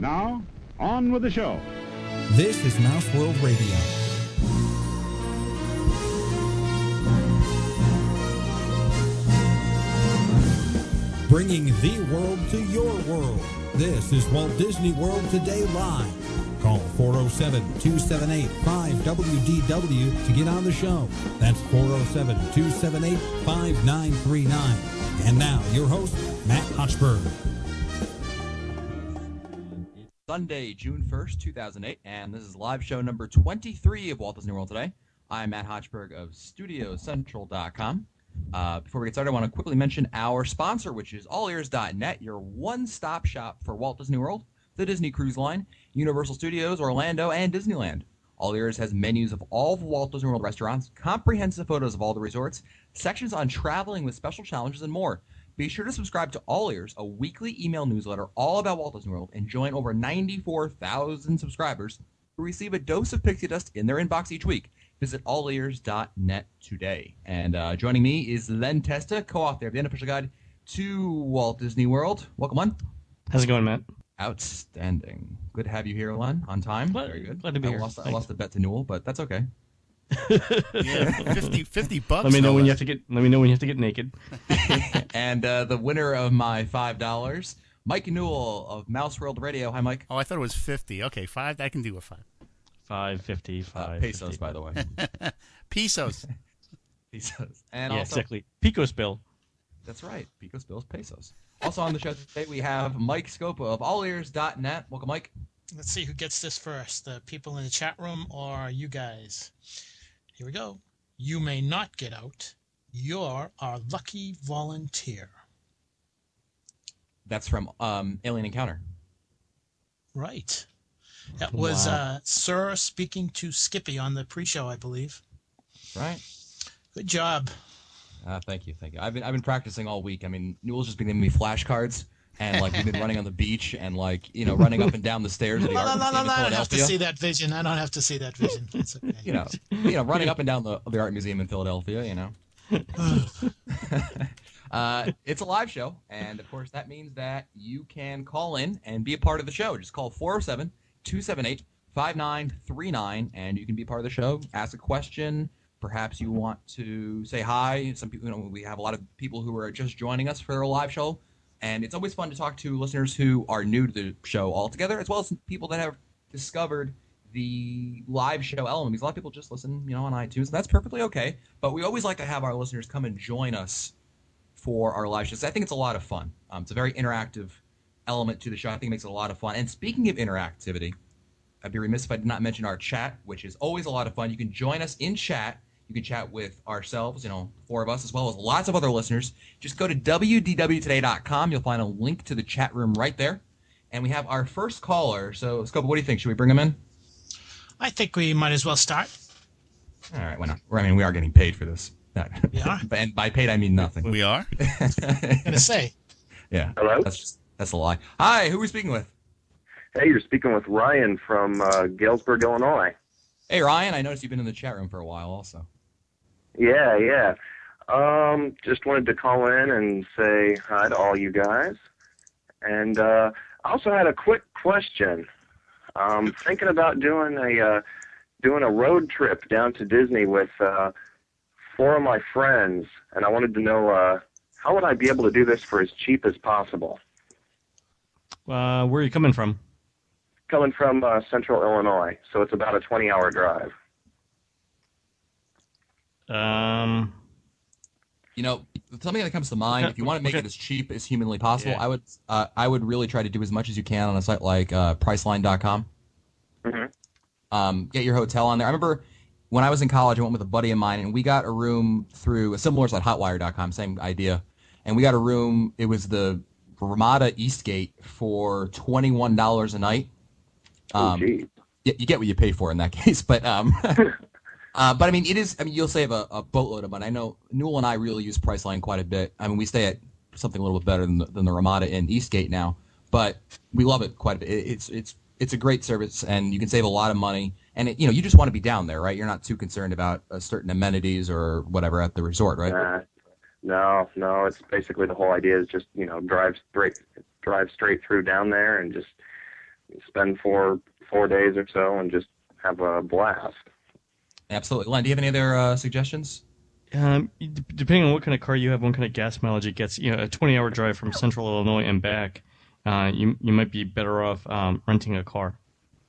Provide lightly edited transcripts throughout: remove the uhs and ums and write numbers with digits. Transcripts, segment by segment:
Now, on with the show. This is Mouse World Radio. Bringing the world to your world. This is Walt Disney World Today Live. Call 407-278-5WDW to get on the show. That's 407-278-5939. And now, your host, Matt Hochberg. Sunday, June 1st, 2008, and this is live show number 23 of Walt Disney World Today. I'm Matt Hochberg of StudioCentral.com. Before we get started, I want to quickly mention our sponsor, which is allears.net, your one-stop shop for Walt Disney World, the Disney Cruise Line, Universal Studios, Orlando, and Disneyland. All Ears has menus of all of Walt Disney World restaurants, comprehensive photos of all the resorts, sections on traveling with special challenges, and more. Be sure to subscribe to All Ears, a weekly email newsletter all about Walt Disney World, and join over 94,000 subscribers who receive a dose of pixie dust in their inbox each week. Visit allears.net today. And joining me is Len Testa, co-author of the unofficial guide to Walt Disney World. Welcome, Len. How's it going, Matt? Outstanding. Good to have you here, Len, on time. Very good. Glad to be here. I lost the bet to Newell, but that's okay. Yeah, 50 bucks. Let me know when you have to get naked. And the winner of my $5, Mike Newell of Mouse World Radio. Hi, Mike. Oh, I thought it was 50. Okay, 5. I can do a 5. 550. Pesos, by the way. Pesos. Pesos. And yeah, also, exactly. Pico's bill. That's right. Picos Bills Pesos. Also on the show today, we have Mike Scopa of allears.net. Welcome, Mike. Let's see who gets this first, the people in the chat room or you guys. Here we go. You may not get out. You're our lucky volunteer. That's from Alien Encounter. Right. That was Sir speaking to Skippy on the pre-show, I believe. Right. Good job. Thank you. I've been practicing all week. I mean, Newell's just been giving me flashcards, and like we've been running on the beach and like running up and down the stairs at the Art Museum in Philadelphia. I don't have to see that vision. It's okay. Running up and down the Art Museum in Philadelphia. It's a live show, and of course that means that you can call in and be a part of the show. Just call 407-278-5939, and you can be a part of the show. Ask a question. Perhaps you want to say hi. Some people, we have a lot of people who are just joining us for a live show, and it's always fun to talk to listeners who are new to the show altogether, as well as people that have discovered the live show element. Because a lot of people just listen, on iTunes, and that's perfectly okay. But we always like to have our listeners come and join us for our live shows. I think it's a lot of fun. It's a very interactive element to the show. I think it makes it a lot of fun. And speaking of interactivity, I'd be remiss if I did not mention our chat, which is always a lot of fun. You can join us in chat. You can chat with ourselves, 4 of us, as well as lots of other listeners. Just go to wdwtoday.com. You'll find a link to the chat room right there. And we have our first caller. So, Scopa, what do you think? Should we bring him in? I think we might as well start. All right, why not? We are getting paid for this. We are? And by paid, I mean nothing. We are? I'm going to say. Yeah. Hello? That's a lie. Hi, who are we speaking with? Hey, you're speaking with Ryan from Galesburg, Illinois. Hey, Ryan, I noticed you've been in the chat room for a while also. Yeah. Just wanted to call in and say hi to all you guys. And I also had a quick question. I'm thinking about doing a road trip down to Disney with 4 of my friends, and I wanted to know how would I be able to do this for as cheap as possible? Where are you coming from? Coming from Central Illinois, so it's about a 20-hour drive. Something that comes to mind, if you want to make it as cheap as humanly possible, yeah. I would really try to do as much as you can on a site like Priceline.com. Mm-hmm. Get your hotel on there. I remember when I was in college, I went with a buddy of mine, and we got a room through a similar site, Hotwire.com, same idea. And we got a room. It was the Ramada Eastgate for $21 a night. Geez. You get what you pay for in that case, but but it is. You'll save a boatload of money. I know Newell and I really use Priceline quite a bit. We stay at something a little bit better than the Ramada in Eastgate now, but we love it quite a bit. It's a great service, and you can save a lot of money. And you just want to be down there, right? You're not too concerned about certain amenities or whatever at the resort, right? No. It's basically the whole idea is just drive straight through down there and just spend 4 days or so and just have a blast. Absolutely. Len, do you have any other suggestions? Depending on what kind of car you have, what kind of gas mileage it gets, a 20-hour drive from Central Illinois and back, you might be better off renting a car.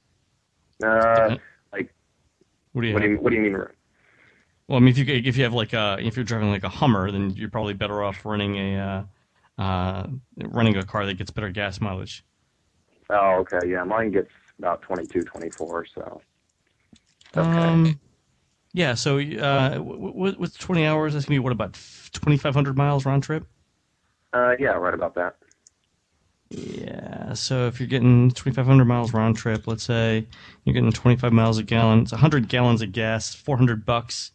Like, What do you what have? do you mean? Well, I mean, if you have if you're driving like a Hummer, then you're probably better off renting a car that gets better gas mileage. Oh, okay, yeah, mine gets about 22, 24, so. Okay. Yeah, so with 20 hours, that's going to be, about 2,500 miles round trip? Yeah, right about that. Yeah, so if you're getting 2,500 miles round trip, let's say you're getting 25 miles a gallon, it's 100 gallons of gas, $400.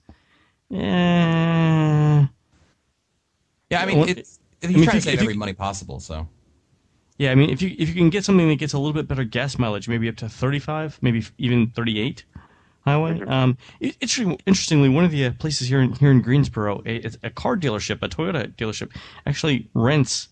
Yeah. Yeah, I mean, he's trying to save every money possible, so. Yeah, I mean, if you can get something that gets a little bit better gas mileage, maybe up to 35, maybe even 38 highway. Interestingly, one of the places here in Greensboro, a car dealership, a Toyota dealership, actually rents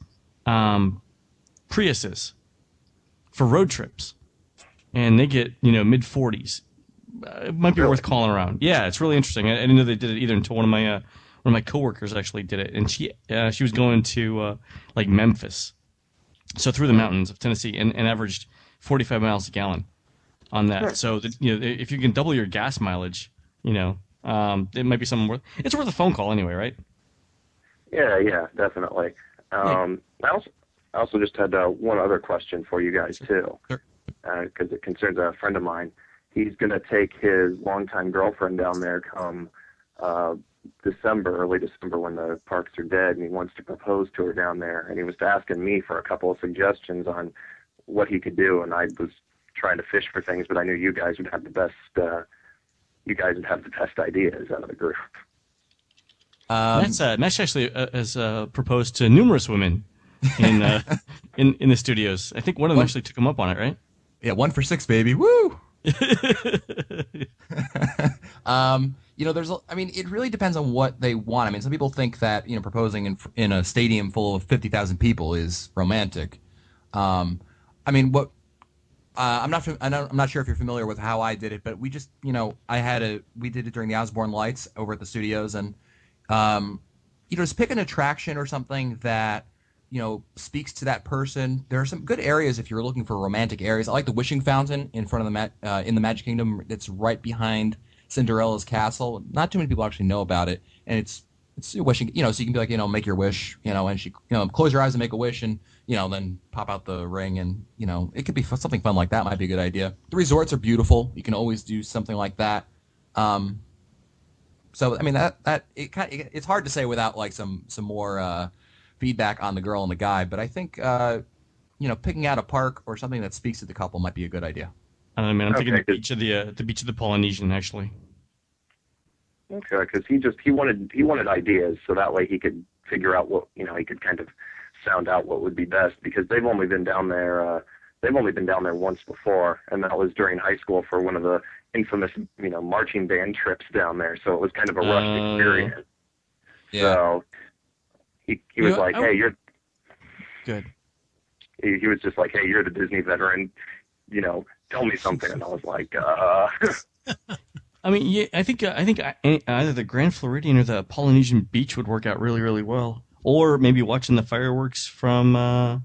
Priuses for road trips, and they get mid 40s. It might be worth calling around. Yeah, it's really interesting. I didn't know they did it either until one of my coworkers actually did it, and she was going to like Memphis, so through the mountains of Tennessee, and averaged 45 miles a gallon on that. Sure. So that, if you can double your gas mileage, it might be something worth. It's worth a phone call anyway, right? Yeah, definitely. I also just had one other question for you guys too, because it concerns a friend of mine. He's going to take his longtime girlfriend down there come early December, when the parks are dead, and he wants to propose to her down there. And he was asking me for a couple of suggestions on what he could do, and I was trying to fish for things, but I knew you guys would have the best. You guys would have the best ideas out of the group. Matt's actually has proposed to numerous women in the studios. I think one of them actually took him up on it, right? Yeah, 1 for 6, baby. Woo! It really depends on what they want. I mean, some people think that proposing in a stadium full of 50,000 people is romantic. I'm not sure if you're familiar with how I did it, but we just we did it during the Osborne Lights over at the studios, and just pick an attraction or something that speaks to that person. There are some good areas if you're looking for romantic areas. I like the Wishing Fountain in front of in the Magic Kingdom. It's right behind Cinderella's castle. Not too many people actually know about it, and it's wishing. So you can be like, make your wish, and she, close your eyes and make a wish, and then pop out the ring, and it could be something fun like that. Might be a good idea. The resorts are beautiful. You can always do something like that. So I mean it's hard to say without like some more feedback on the girl and the guy, but I think picking out a park or something that speaks to the couple might be a good idea. I don't know, man. I'm thinking the beach of the Polynesian, actually. Okay, because he wanted ideas, so that way he could figure out what he could kind of sound out what would be best, because they've only been down there once before, and that was during high school for one of the infamous marching band trips down there. So it was kind of a rushed experience. Yeah. So he was like, hey, you're good. He was just like, hey, you're the Disney veteran, tell me something. And I was like, I mean, yeah, I think either the Grand Floridian or the Polynesian Beach would work out really, really well. Or maybe watching the fireworks from,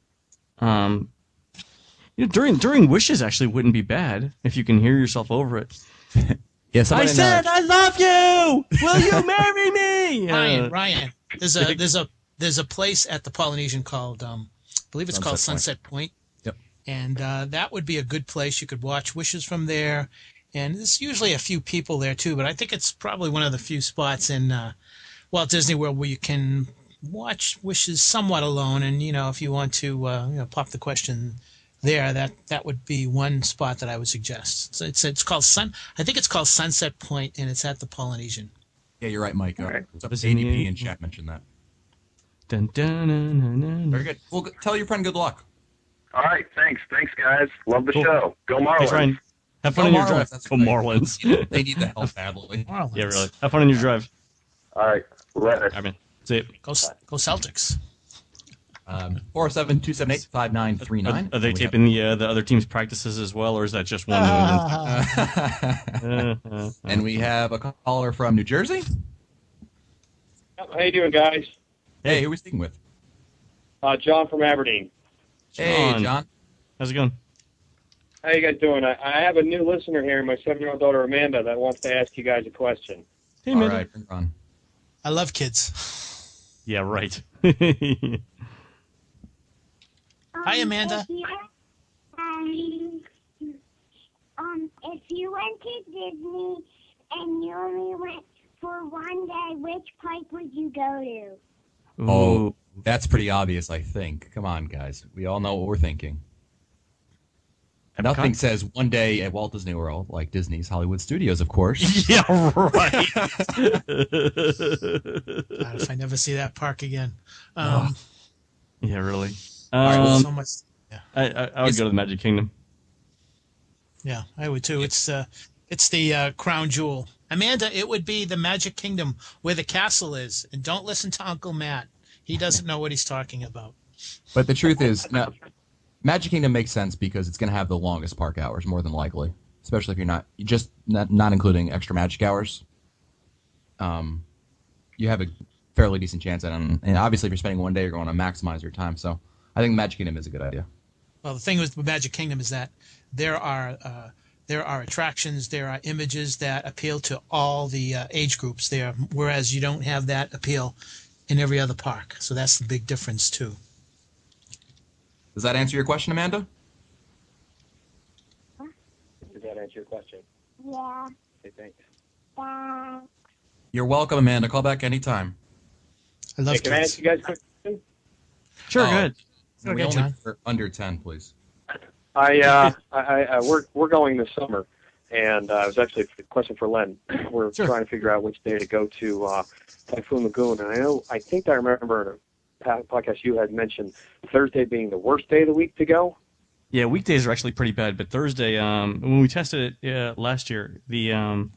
during Wishes actually wouldn't be bad if you can hear yourself over it. Yes, I said I love you. Will you marry me? Ryan, there's a place at the Polynesian called, I believe it's called Sunset Point. Yep. And that would be a good place. You could watch Wishes from there. And there's usually a few people there too, but I think it's probably one of the few spots in Walt Disney World where you can watch Wishes somewhat alone. And if you want to pop the question there, that would be one spot that I would suggest. So it's called I think it's called Sunset Point, and it's at the Polynesian. Yeah, you're right, Mike. Right. ADP and chat mentioned that. Dun, dun, dun, dun, dun. Very good. Well, tell your friend good luck. all right, thanks, guys. Love the show. Go Marlins. Thanks, Ryan. Have fun on your drive. Go Marlins. They need the help badly. Marlins. Yeah, really. Have fun on your drive. All right, later. I mean, see it. Go Celtics. 407-278-5939. Are they taping the other team's practices as well, or is that just one? And we have a caller from New Jersey. How you doing, guys? Hey, who are we speaking with? John from Aberdeen. Hey, John. How's it going? How you guys doing? I have a new listener here, my 7-year-old daughter Amanda, that wants to ask you guys a question. Hey, All Amanda. right, bring it on. I love kids. Yeah, right. Hi, Amanda. If you went to Disney and you only went for one day, which park would you go to? Oh, that's pretty obvious, I think. Come on, guys. We all know what we're thinking. Nothing says one day at Walt Disney World like Disney's Hollywood Studios, of course. Yeah, right. God, if I never see that park again. Yeah, really. So much. Yeah. I would go to the Magic Kingdom. Yeah, I would too. It's the crown jewel. Amanda, it would be the Magic Kingdom where the castle is. And don't listen to Uncle Matt. He doesn't know what he's talking about. But the truth is, no, Magic Kingdom makes sense because it's going to have the longest park hours, more than likely. Especially if you're not including extra magic hours. You have a fairly decent chance at it. And obviously, if you're spending one day, you're going to maximize your time. So I think Magic Kingdom is a good idea. Well, the thing with Magic Kingdom is that there are attractions, there are images that appeal to all the age groups there, whereas you don't have that appeal in every other park. So that's the big difference too. Does that answer your question, Amanda? Does that answer your question? Yeah. Okay, thanks. You're welcome, Amanda. Call back anytime. I love Can I kids. ask you guys a question? Sure, Oh. good. We Okay, only John. for under 10, please. We're going this summer, and it was actually a question for Len. We're trying to figure out which day to go to Typhoon Lagoon, and I think I remember in a podcast you had mentioned Thursday being the worst day of the week to go. Yeah, weekdays are actually pretty bad, but Thursday, when we tested it last year, the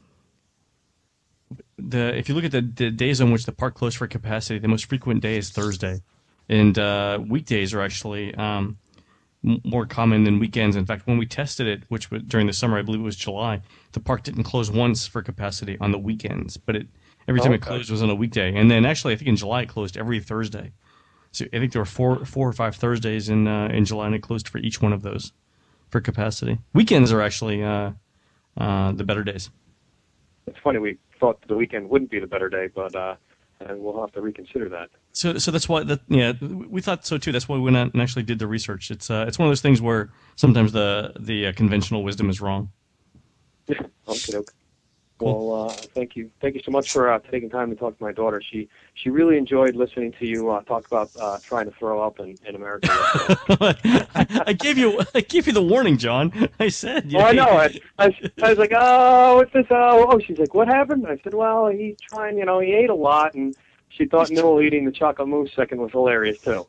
if you look at the days on which the park closed for capacity, the most frequent day is Thursday, and weekdays are actually more common than weekends. In fact, when we tested it, which was during the summer, I believe it was July, the park didn't close once for capacity on the weekends, but every time it closed was on a weekday. And then actually, I think in July it closed every Thursday. So I think there were four or five Thursdays in July, and it closed for each one of those for capacity. Weekends are actually the better days. It's funny, we thought the weekend wouldn't be the better day, but and we'll have to reconsider that. So that's why we thought so too. That's why we went out and actually did the research. It's one of those things where sometimes the conventional wisdom is wrong. Okay, okay. Well, thank you so much for taking time to talk to my daughter. She really enjoyed listening to you talk about trying to throw up in America. I gave you the warning, John. I said. Oh, I know. I was like, oh, what's this? Oh, she's like, what happened? I said, well, he's trying. He ate a lot, and she thought Newell eating the chocolate mousse second was hilarious too.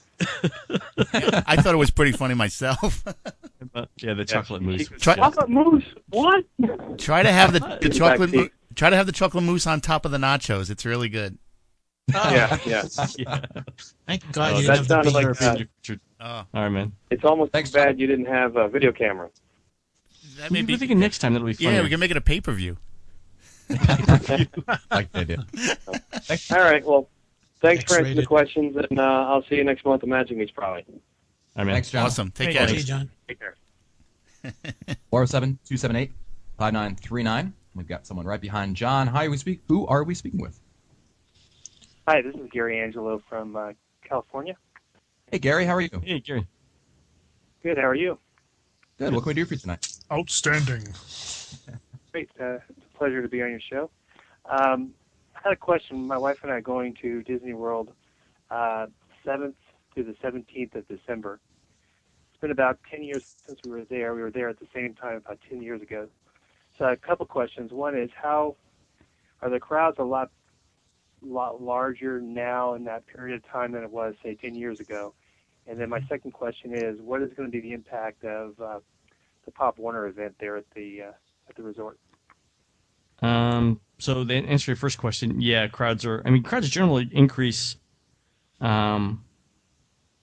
I thought it was pretty funny myself. Yeah, the chocolate mousse. Chocolate mousse? What? Try to have the chocolate mousse on top of the nachos. It's really good. Yeah. Thank God you that didn't have the sounded like beef. All right, man. It's almost too bad you didn't have a video camera. That may be, We're thinking next time that'll be fun. yeah, we can make it a pay-per-view. Like they did. All right. Well, thanks for answering the X-rated. questions, and I'll see you next month at Magic Meets probably. All right, man. Thanks, John. Awesome. Take Hey, care. hey, John. Take care. 407-278-5939. We've got someone right behind John. Who are we speaking with? Hi, this is Gary Angelo from California. Hey, Gary. How are you? Hey, Gary. Good, how are you? Good. What can we do for you tonight? Outstanding. Great, it's a pleasure to be on your show. I had a question. My wife and I are going to Disney World 7th to the 17th of December. It's been about 10 years since we were there. We were there at the same time about 10 years ago. So a couple questions. One is, how are the crowds a lot larger now in that period of time than it was, say, 10 years ago? And then my second question is, what is going to be the impact of the Pop Warner event there at the resort? So to answer your first question, yeah, crowds generally increase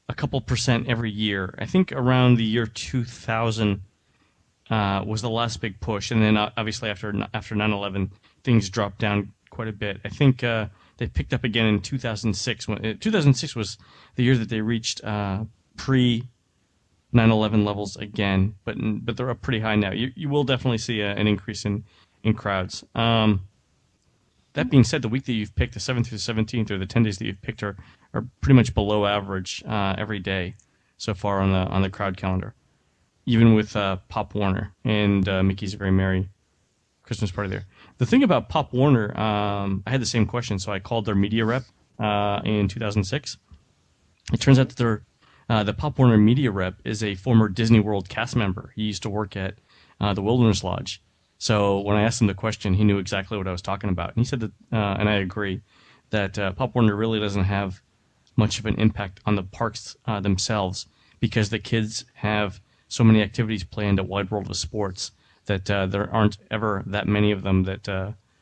a couple percent every year. I think around the year 2000 was the last big push, and then obviously after 9/11, things dropped down quite a bit. I think they picked up again in 2006. 2006 was the year that they reached pre 9/11 levels again, but they're up pretty high now. You will definitely see an increase in crowds. That being said, the week that you've picked, the 7th through the 17th, or the 10 days that you've picked, are pretty much below average every day so far on the crowd calendar, even with Pop Warner and Mickey's Very Merry Christmas Party there. The thing about Pop Warner, I had the same question, so I called their media rep in 2006. It turns out that the Pop Warner media rep is a former Disney World cast member. He used to work at the Wilderness Lodge. So when I asked him the question, he knew exactly what I was talking about. And he said that, and I agree, that Pop Warner really doesn't have much of an impact on the parks themselves, because the kids have so many activities planned at Wide World of Sports that there aren't ever that many of them that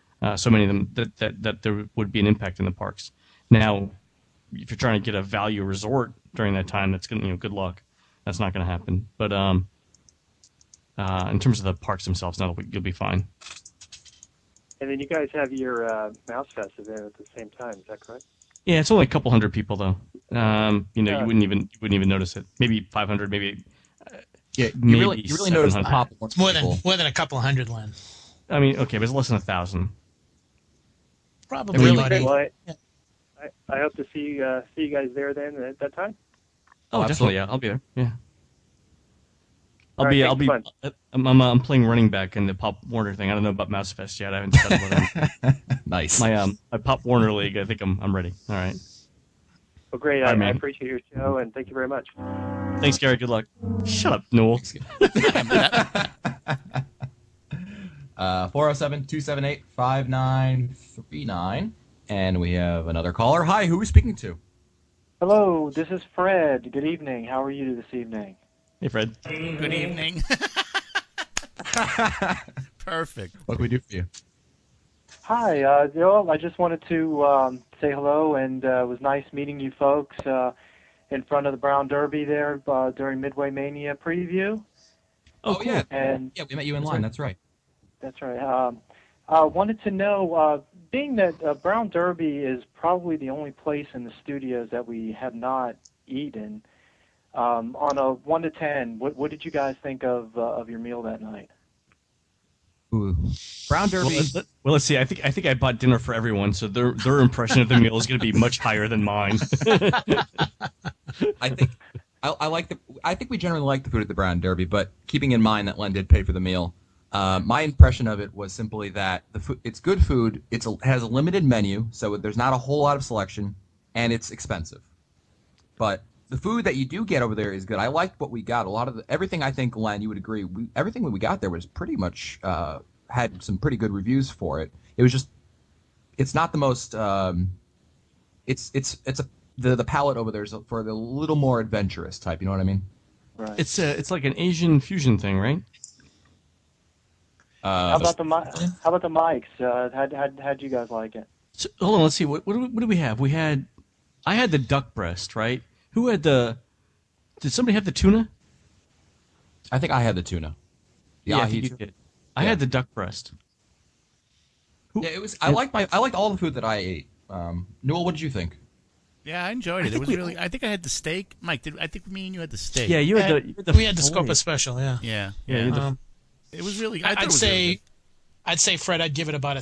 there would be an impact in the parks. Now, if you're trying to get a value resort during that time, that's going good luck. That's not going to happen. But in terms of the parks themselves, you'll be fine. And then you guys have your Mouse Fest event at the same time. Is that correct? Yeah, it's only a couple hundred people though. You wouldn't even notice it. Maybe 500, maybe. Yeah, you really notice the Pop. It's more than a couple hundred, Len. I mean, okay, but it's less than 1,000. Probably. Well, I hope to see you guys there then at that time. Oh, definitely. Yeah, I'll be there. Yeah. I'm playing running back in the Pop Warner thing. I don't know about Mouse Fest yet. I haven't settled with him. Nice. My Pop Warner league. I think I'm ready. All right. Well, great. I appreciate your show, and thank you very much. Thanks, Gary. Good luck. Shut up, Noel. 407-278-5939. And we have another caller. Hi, who are we speaking to? Hello, this is Fred. Good evening. How are you this evening? Hey, Fred. Good evening. Perfect. What can we do for you? Hi, Joel. I just wanted to say hello, and it was nice meeting you folks in front of the Brown Derby there during Midway Mania preview. Oh, cool. Yeah. And we met you in line. That's right. That's right. I wanted to know, being that Brown Derby is probably the only place in the studios that we have not eaten, on a 1 to 10, what did you guys think of your meal that night? Ooh. Brown Derby. Well, let's see. I think I bought dinner for everyone, so their impression of the meal is going to be much higher than mine. I think we generally like the food at the Brown Derby, but keeping in mind that Len did pay for the meal, my impression of it was simply that it's good food. It has a limited menu, so there's not a whole lot of selection, and it's expensive. But the food that you do get over there is good. I liked what we got. Everything, I think, Len, you would agree. Everything that we got there was pretty much had some pretty good reviews for it. It was just, it's not the most. The palate over there is for the little more adventurous type. You know what I mean? Right. It's like an Asian fusion thing, right? How about the mics? How'd you guys like it? So, hold on, let's see. What do we have? I had the duck breast, right? Who had did somebody have the tuna? I think I had the tuna. Yeah, I think you did. I had the duck breast. Yeah, it was. I liked all the food that I ate. Noel, what did you think? Yeah, I enjoyed it. It was really. I think I had the steak. Mike, I think me and you had the steak. Yeah, we had the Scopa special. Yeah. Yeah. It was really. I'd say, Fred, I'd give it about a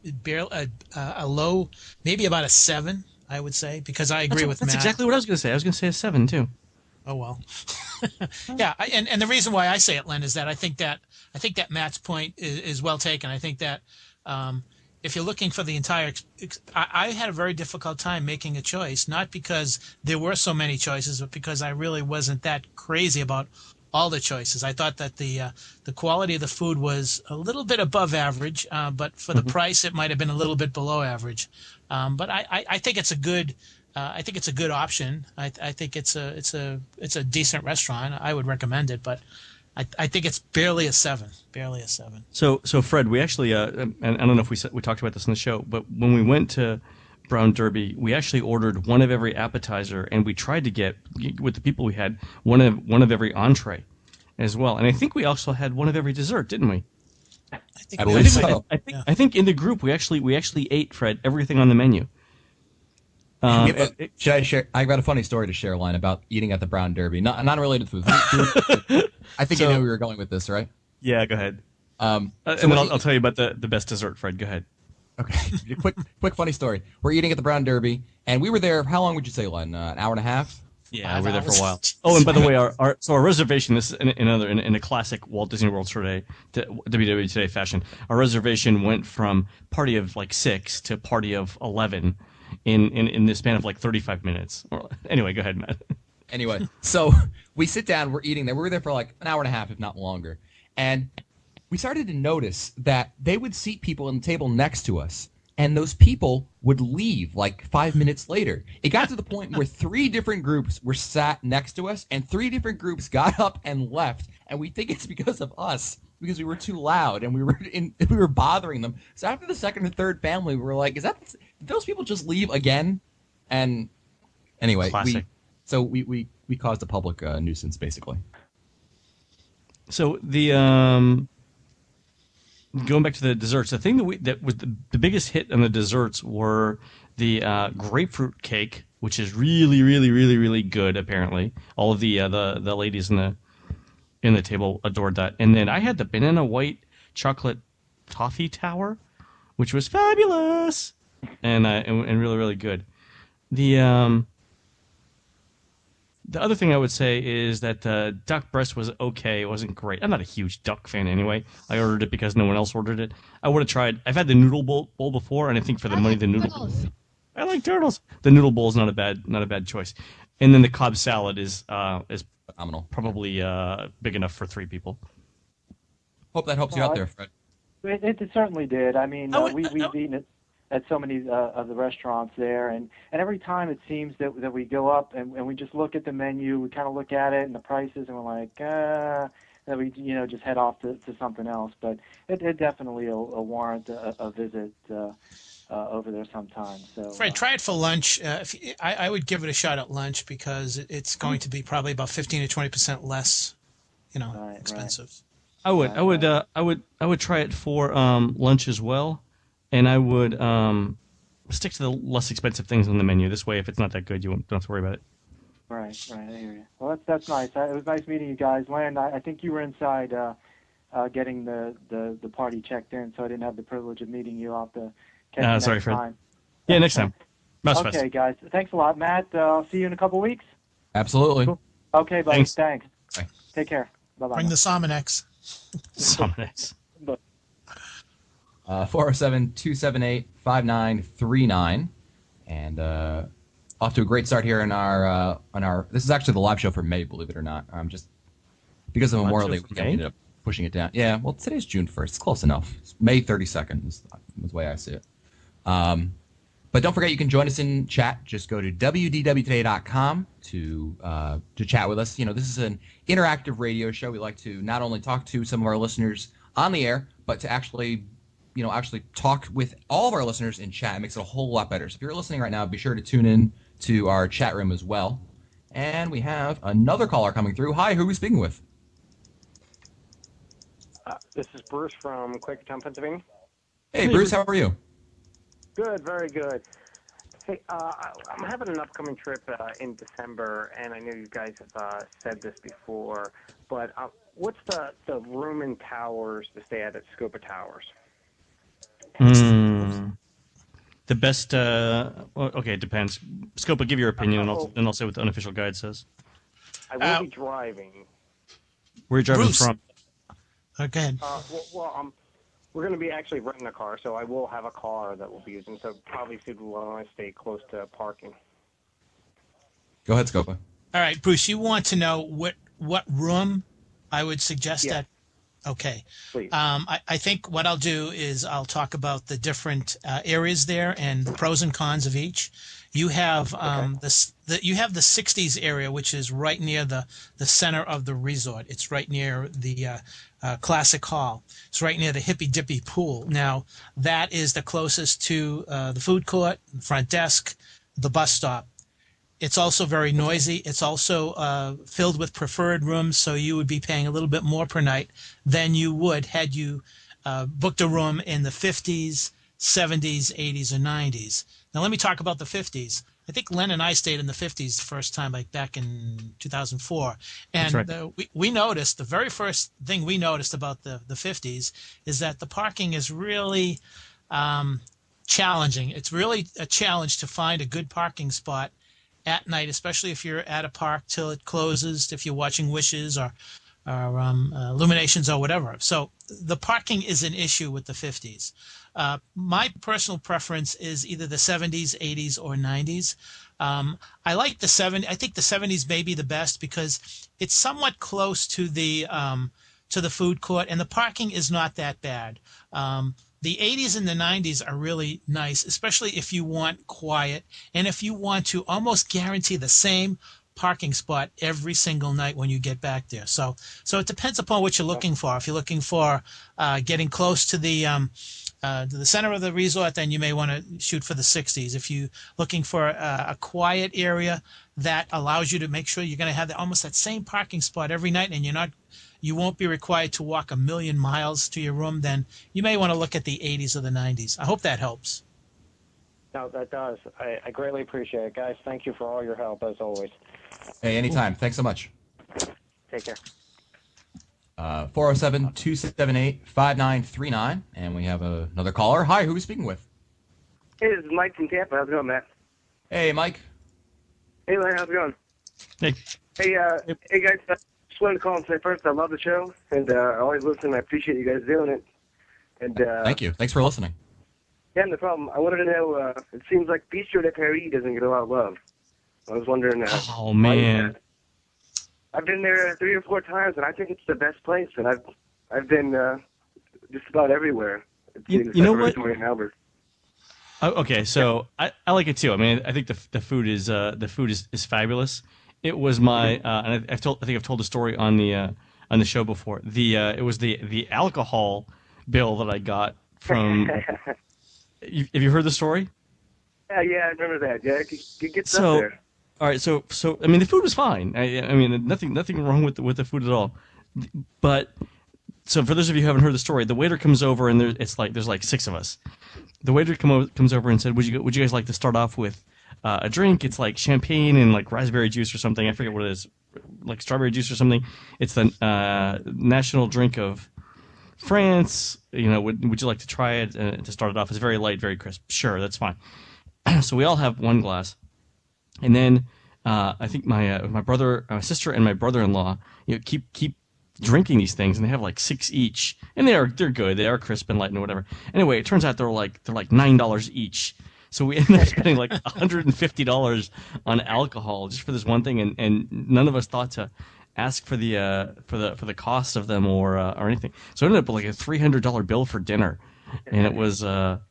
low, maybe about a 7. I would say, because I agree with Matt. That's exactly what I was going to say. I was going to say a 7 too. Oh well. Yeah, and the reason why I say it, Len, is that I think that Matt's point is well taken. I think that if you're looking for the entire, I had a very difficult time making a choice, not because there were so many choices, but because I really wasn't that crazy about all the choices. I thought that the quality of the food was a little bit above average, but for the price, it might have been a little bit below average. But I think it's a good. I think it's a good option. I think it's a decent restaurant. I would recommend it, but I think it's barely a 7. Barely a 7. So Fred, we actually and I don't know if we talked about this in the show, but when we went to Brown Derby, we actually ordered one of every appetizer, and we tried to get, with the people we had, one of every entree as well. And I think we also had one of every dessert, didn't we? I believe so. I think in the group we actually ate, Fred, everything on the menu. Should I share? I got a funny story to share, Len, about eating at the Brown Derby. Not related to food. I think you know where we were going with this, right? Yeah, go ahead. And then I'll tell you about the best dessert, Fred. Go ahead. Okay. quick funny story. We're eating at the Brown Derby, and we were there. How long would you say, Len? An hour and a half? Yeah, we were there for a while. Oh, and by the way, our reservation, this is in a classic Walt Disney World Today, WW Today fashion. Our reservation went from party of like 6 to party of 11 in the span of like 35 minutes. Anyway, go ahead, Matt. Anyway, so we sit down, we're eating there. We were there for like an hour and a half, if not longer. And we started to notice that they would seat people on the table next to us, and those people would leave like 5 minutes later. It got to the point where 3 different groups were sat next to us, and 3 different groups got up and left. And we think it's because of us, because we were too loud and we were bothering them. So after the second or third family, we were like, did those people just leave again? And anyway, we caused a public nuisance, basically. So the going back to the desserts, the thing that was the biggest hit on the desserts were the grapefruit cake, which is really, really, really, really good. Apparently, all of the ladies in the table adored that. And then I had the banana white chocolate toffee tower, which was fabulous and really, really good. The other thing I would say is that duck breast was okay. It wasn't great. I'm not a huge duck fan anyway. I ordered it because no one else ordered it. I would have tried. I've had the noodle bowl before, and I think for the money, the noodle. I like turtles. The noodle bowl is not a bad choice. And then the Cobb salad is phenomenal. Probably big enough for 3 people. Hope that helps you out there, Fred. It certainly did. I mean, we've eaten it at so many of the restaurants there, and every time it seems that we go up and we just look at the menu, we kind of look at it and the prices, and we're like, that we just head off to something else. But it definitely a warrant a visit over there sometime. So Fred, try it for lunch. I would give it a shot at lunch because it's going to be probably about 15 to 20% less, expensive. Right. I would try it for lunch as well. And I would stick to the less expensive things on the menu. This way, if it's not that good, you don't have to worry about it. Right. I hear you. Well, that's nice. It was nice meeting you guys. Len, I think you were inside getting the party checked in, so I didn't have the privilege of meeting you. I'll have to catch you sorry, next Fred. time. Yeah, next time. Okay, guys. Thanks a lot, Matt. I'll see you in a couple weeks. Absolutely. Cool. Okay, buddy. Thanks. Bye. Take care. Bye-bye. Bring the Salmonex. Salmonex. 407-278-5939, and off to a great start here on our. This is actually the live show for May, believe it or not. Just because of Memorial Day, we ended up pushing it down. Yeah, well, today's June 1st. It's close enough. It's May 32nd is the way I see it. But don't forget, you can join us in chat. Just go to wdwtoday.com to chat with us. This is an interactive radio show. We like to not only talk to some of our listeners on the air, but to actually talk with all of our listeners in chat. It makes it a whole lot better. So if you're listening right now, be sure to tune in to our chat room as well. And we have another caller coming through. Hi, who are we speaking with? This is Bruce from Quakertown, Pennsylvania. Hey, Bruce, how are you? Good, very good. Hey, I'm having an upcoming trip in December, and I know you guys have said this before, but what's the room and towers to stay at Scopa Towers? The best. Okay, it depends. Scopa, give your opinion, and I'll say what the unofficial guide says. I will be driving. Where are you driving Bruce. from? Again. We're going to be actually renting a car, so I will have a car that we'll be using. So probably want to stay close to parking. Go ahead, Scopa. All right, Bruce. You want to know what room I would suggest that? Okay. Please. I think what I'll do is I'll talk about the different areas there and the pros and cons of each. You have you have the 60s area, which is right near the center of the resort. It's right near the Classic Hall. It's right near the Hippy Dippy Pool. Now, that is the closest to the food court, front desk, the bus stop. It's also very noisy. It's also filled with preferred rooms, so you would be paying a little bit more per night than you would had you booked a room in the 50s, 70s, 80s, or 90s. Now, let me talk about the 50s. I think Len and I stayed in the 50s the first time, like back in 2004. And That's right. we noticed, the very first thing we noticed about the 50s is that the parking is really challenging. It's really a challenge to find a good parking spot at night, especially if you're at a park till it closes, if you're watching Wishes or Illuminations or whatever. So the parking is an issue with the 50s. My personal preference is either the 70s, 80s, or 90s. I like the 70s. I think the 70s may be the best because it's somewhat close to the food court, and the parking is not that bad. The 80s and the 90s are really nice, especially if you want quiet and if you want to almost guarantee the same parking spot every single night when you get back there. So it depends upon what you're looking for. If you're looking for getting close to the center of the resort, then you may want to shoot for the 60s. If you're looking for a quiet area that allows you to make sure you're going to have almost that same parking spot every night and you won't be required to walk 1,000,000 miles to your room, then you may want to look at the 80s or the 90s. I hope that helps. No, that does. I greatly appreciate it. Guys, thank you for all your help, as always. Hey, anytime. Thanks so much. Take care. 407-278-5939, and we have another caller. Hi, who are we speaking with? Hey, this is Mike from Tampa. How's it going, Matt? Hey, Mike. Hey, Len, how's it going? Hey. Hey, guys. Just wanted to call and say first, I love the show, and I always listen. I appreciate you guys doing it. And thank you. Thanks for listening. Yeah, no problem. I wanted to know, it seems like Bistro de Paris doesn't get a lot of love. I was wondering... oh, man. I've been there 3 or 4 times, and I think it's the best place, and I've been just about everywhere. You know what? In Albert. Oh, okay, so I like it too. I mean, I think the food is fabulous. It was my and I think I've told the story on the show before. It was the alcohol bill that I got from. Have you heard the story? Yeah, I remember that. Yeah, it gets up there. All right, so I mean, the food was fine. I mean, nothing wrong with the food at all. But so for those of you who haven't heard the story, the waiter comes over and there's like 6 of us. The waiter comes over and said, "Would you guys like to start off with a drink? It's like champagne and like raspberry juice or something. I forget what it is, like strawberry juice or something. It's the national drink of France. You know, would you like to try it to start it off? It's very light, very crisp. Sure, that's fine." So we all have 1 glass, and then I think my brother, my sister, and my brother-in-law, keep drinking these things, and they have like 6 each, and they're good. They are crisp and light and whatever. Anyway, it turns out they're like $9 each. So we ended up spending like $150 on alcohol just for this one thing, and none of us thought to ask for the cost of them or anything. So it ended up like a $300 bill for dinner, and it was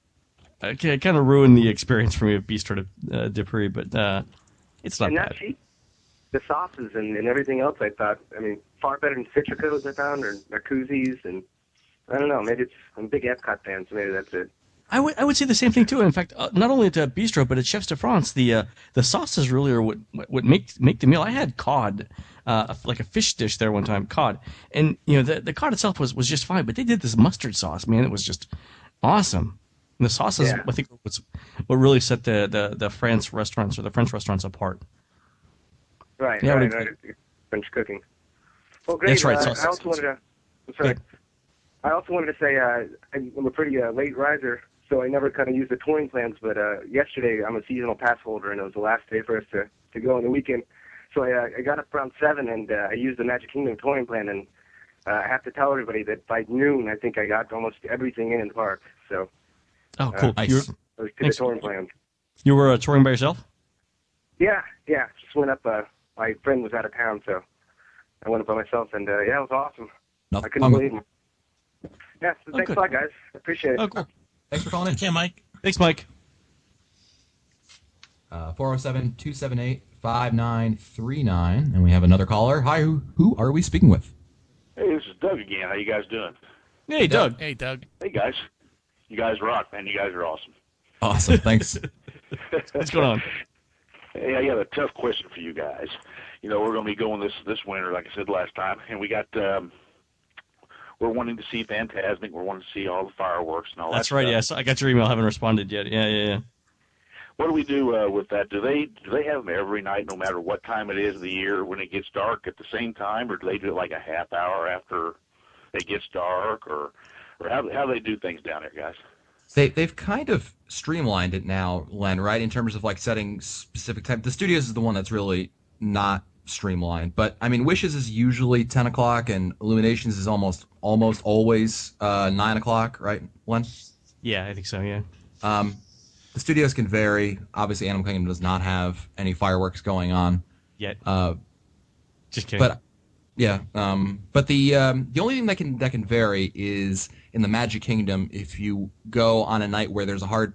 it kind of ruined the experience for me at Bistro de Paris, but it's not bad. Cheap. The sauces and everything else, I thought. I mean, far better than Citrico's I found, or Narcoosse's, and I don't know. Maybe I'm a big Epcot fan, so maybe that's it. I would say the same thing too. In fact, not only at Bistro, but at Chefs de France, the sauces really are what make the meal. I had cod, like a fish dish there one time, cod, and the cod itself was just fine, but they did this mustard sauce, man. It was just awesome. And the sauces, I think, was what really set the France restaurants or the French restaurants apart. Right, yeah, right. French cooking. Well, great. That's right. I also wanted to. I'm sorry. I also wanted to say I'm a pretty late riser, so I never kind of use the touring plans. But yesterday, I'm a seasonal pass holder, and it was the last day for us to go on the weekend. So I got up around 7, and I used the Magic Kingdom touring plan, and I have to tell everybody that by noon, I think I got almost everything in the park. So. Oh, cool. Nice. The touring plans. You were touring by yourself? Yeah. Just went up. My friend was out of town, so I went up by myself, and it was awesome. I couldn't believe it. Yeah, so thanks a lot, guys. Appreciate it. Oh, cool. Thanks for calling in. Okay, Mike. Thanks, Mike. 407-278-5939, and we have another caller. Hi, who are we speaking with? Hey, this is Doug again. How you guys doing? Hey, Doug. Hey, Doug. Hey, guys. You guys rock, man. You guys are awesome. Awesome, thanks. What's going on? Hey, I got a tough question for you guys. You know, we're going to be going this winter, like I said last time, and we got we're wanting to see Fantasmic. We're wanting to see all the fireworks and all That's that right. stuff. Yes, I got your email. I haven't responded yet. Yeah. What do we do with that? Do they have them every night, no matter what time it is of the year, when it gets dark at the same time, or do they do it like a half hour after it gets dark, or how do they do things down there, guys? They've kind of streamlined it now, Len, right, in terms of like setting specific time. The Studios is the one that's really not streamlined. But, I mean, Wishes is usually 10 o'clock, and Illuminations is almost always 9 o'clock, right, Len? Yeah, I think so, yeah. The Studios can vary. Obviously, Animal Kingdom does not have any fireworks going on. Yet. Just kidding. But, yeah. But the only thing that can vary is in the Magic Kingdom if you go on a night where there's a hard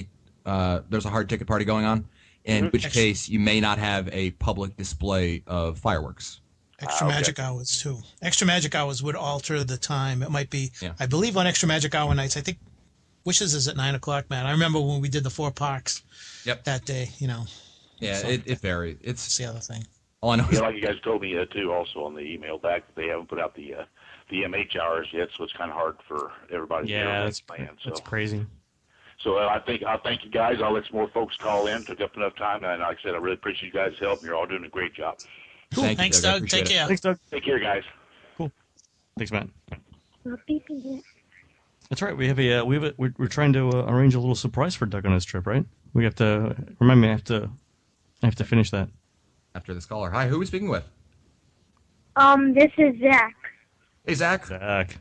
ticket party going on, in which case you may not have a public display of fireworks. Extra Magic Hours, too. Extra Magic Hours would alter the time. It might be, I believe on Extra Magic Hour nights, I think Wishes is at 9 o'clock, man. I remember when we did the 4 parks that day, you know. Yeah, So, it varies. It's the other thing. All I know Yeah, like you guys told me, too, also on the email back, they haven't put out the MH hours yet, so it's kind of hard for everybody to that's plan. So. That's crazy. So I'll thank you guys. I'll let some more folks call in. Took up enough time, and like I said, I really appreciate you guys' help, and you're all doing a great job. Cool. Thanks, Doug. Take care. Thanks, Doug. Take care, guys. Cool. Thanks, Matt. We're beeping it. That's right. We're trying to arrange a little surprise for Doug on his trip, right? We have to remind me. I have to finish that after this caller. Hi, who are we speaking with? This is Zach. Hey, Zach. Zach.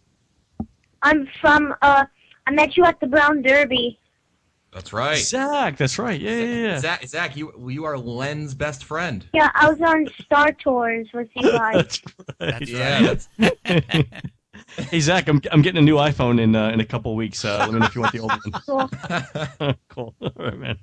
I'm from, I met you at the Brown Derby. That's right. Zach, that's right. Yeah. Zach, you are Len's best friend. Yeah, I was on Star Tours with you guys. That's right. Hey, Zach, I'm getting a new iPhone in a couple of weeks. Let me know if you want the old one. Cool. Cool. All right, man.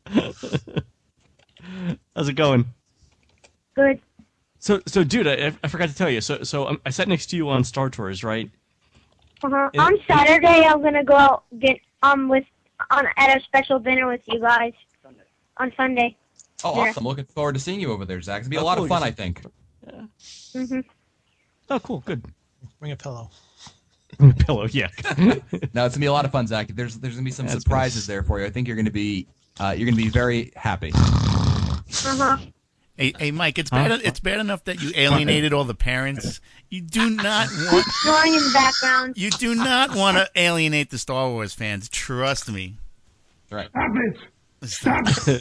How's it going? Good. So, dude, I forgot to tell you. So I sat next to you on Star Tours, right? Uh-huh. On Saturday, I'm gonna go out at a special dinner with you guys. On Sunday. Oh, Yeah. awesome! Looking forward to seeing you over there, Zach. It's gonna be a lot of fun, I think. Yeah. Mhm. Oh, cool. Good. Bring a pillow. Bring a pillow. Yeah. No, it's gonna be a lot of fun, Zach. There's gonna be some surprises there for you. I think you're gonna be very happy. Uh-huh. Hey, Mike, it's bad enough that you alienated all the parents. You do not want Snoring in the background. You do not want to alienate the Star Wars fans. Trust me. Right. Stop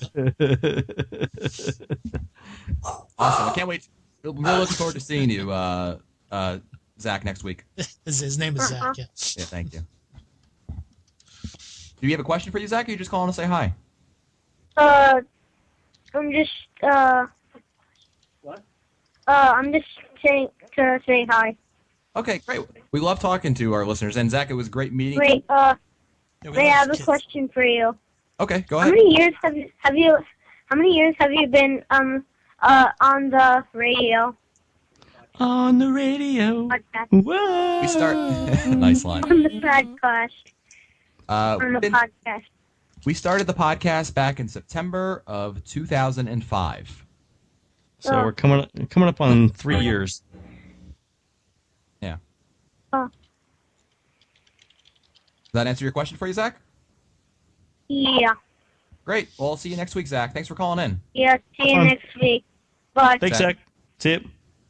it. Awesome. I can't wait. We're really looking forward to seeing you, Zach, next week. His name is Zach, yeah. Yeah, thank you. Do you have a question for you, Zach, or are you just calling to say hi? I'm just, What? I'm just saying to say hi. Okay, great. We love talking to our listeners, and Zach, it was great meeting you. Wait, I have a question for you. Okay, go How ahead. many years have you been on the radio? On the radio. Whoa. We start. Nice line. On the podcast. On the podcast. We started the podcast back in September of 2005. So we're coming up on 3 years. Yeah. Oh. Does that answer your question for you, Zach? Yeah. Great. Well, I'll see you next week, Zach. Thanks for calling in. Yeah, see you next week. Bye. Thanks, Zach. See you.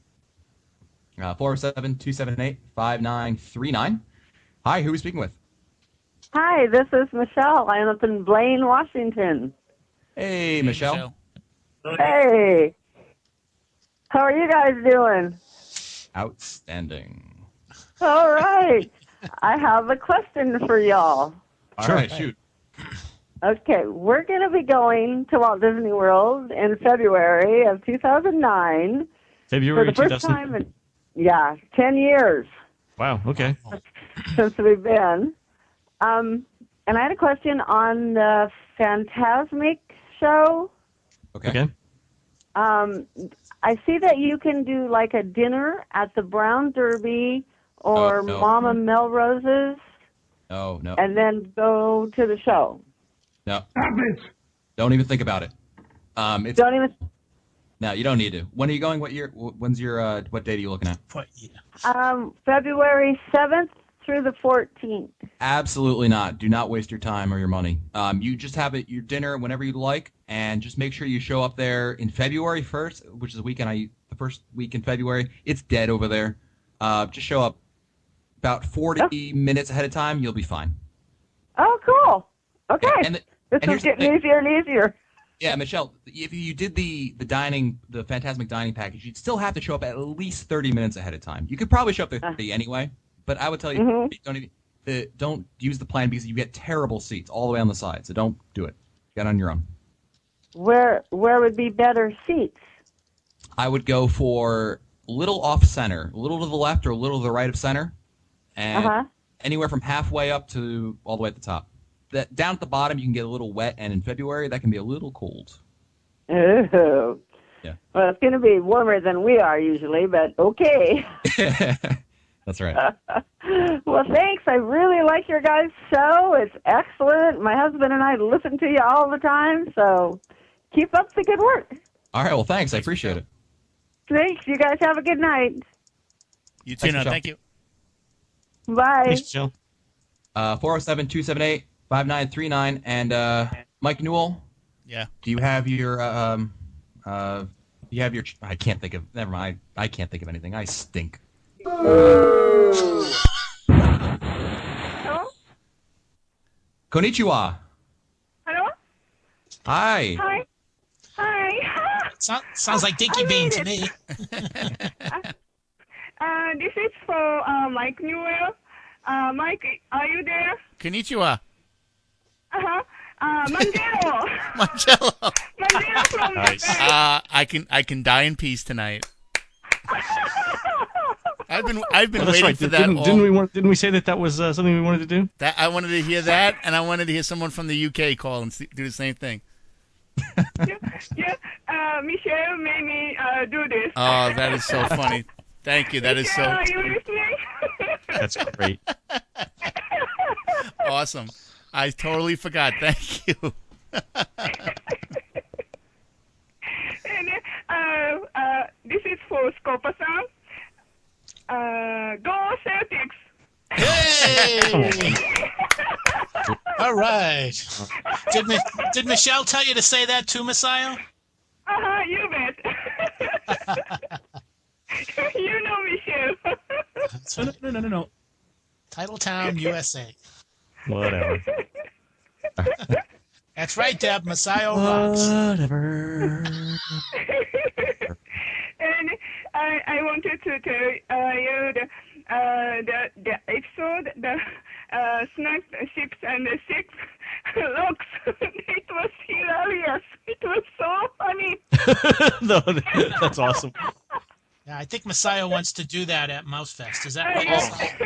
407-278-5939. Hi, who are we speaking with? Hi, this is Michelle. I'm up in Blaine, Washington. Hey, Michelle. Hey. How are you guys doing? Outstanding. All right. I have a question for y'all. All right, shoot. Okay, we're going to be going to Walt Disney World in February of 2009. February for the first 2000. time in 10 years. Wow, okay. since we've been. And I had a question on the Fantasmic show. Okay. I see that you can do like a dinner at the Brown Derby or no. Mama Melrose's No. and then go to the show. No. Don't even think about it. Don't even. No, you don't need to. When are you going? What year? When's your? What date are you looking at? February 7th through the 14th. Absolutely not. Do not waste your time or your money. You just have your dinner whenever you'd like, and just make sure you show up there in February 1st, which is the first week in February. It's dead over there. Just show up about 40 minutes ahead of time. You'll be fine. Oh, cool. Okay. This and is getting easier and easier. Yeah, Michelle, if you did the Fantasmic dining package, you'd still have to show up at least 30 minutes ahead of time. You could probably show up there 30 anyway, but I would tell you don't use the plan because you get terrible seats all the way on the side. So don't do it. Get on your own. Where would be better seats? I would go for little off center, a little to the left or a little to the right of center, and anywhere from halfway up to all the way at the top. Down at the bottom, you can get a little wet, and in February, that can be a little cold. Oh. Yeah. Well, it's going to be warmer than we are usually, but okay. That's right. Well, thanks. I really like your guys' show. It's excellent. My husband and I listen to you all the time, so keep up the good work. All right. Well, thanks. I appreciate it. Thanks. You guys have a good night. You too. Thank you. Bye. Thanks, Jill. 407-278-5939. And Mike Newell? Yeah. Do you have your I can't think of, never mind. I can't think of anything. I stink. Hello? Konnichiwa. Hello? Hi. Hi. Hi. Sounds like Dinky Bean to me. This is for Mike Newell. Mike, are you there? Konnichiwa. Manjaro. Manjaro. Manjaro from Nice. I can die in peace tonight. I've been That's waiting right. for that. Didn't we say that was something we wanted to do? That I wanted to hear that, and I wanted to hear someone from the UK call and do the same thing. Yeah. Michelle made me do this. Oh, that is so funny. Thank you. That is so. Are you listening? That's great. Awesome. I totally forgot. Thank you. And this is for Scopa-san. Go Celtics! Hey! All right. Did Michelle tell you to say that too, Messiah? You bet. You know Michelle. No. Titletown, USA. Whatever. That's right, Deb. Messiah rocks. Whatever. And I wanted to tell you the episode, the snack ships and the six looks. It was hilarious. It was so funny. No, that's awesome. Yeah, I think Messiah wants to do that at Mousefest. Is that what you said?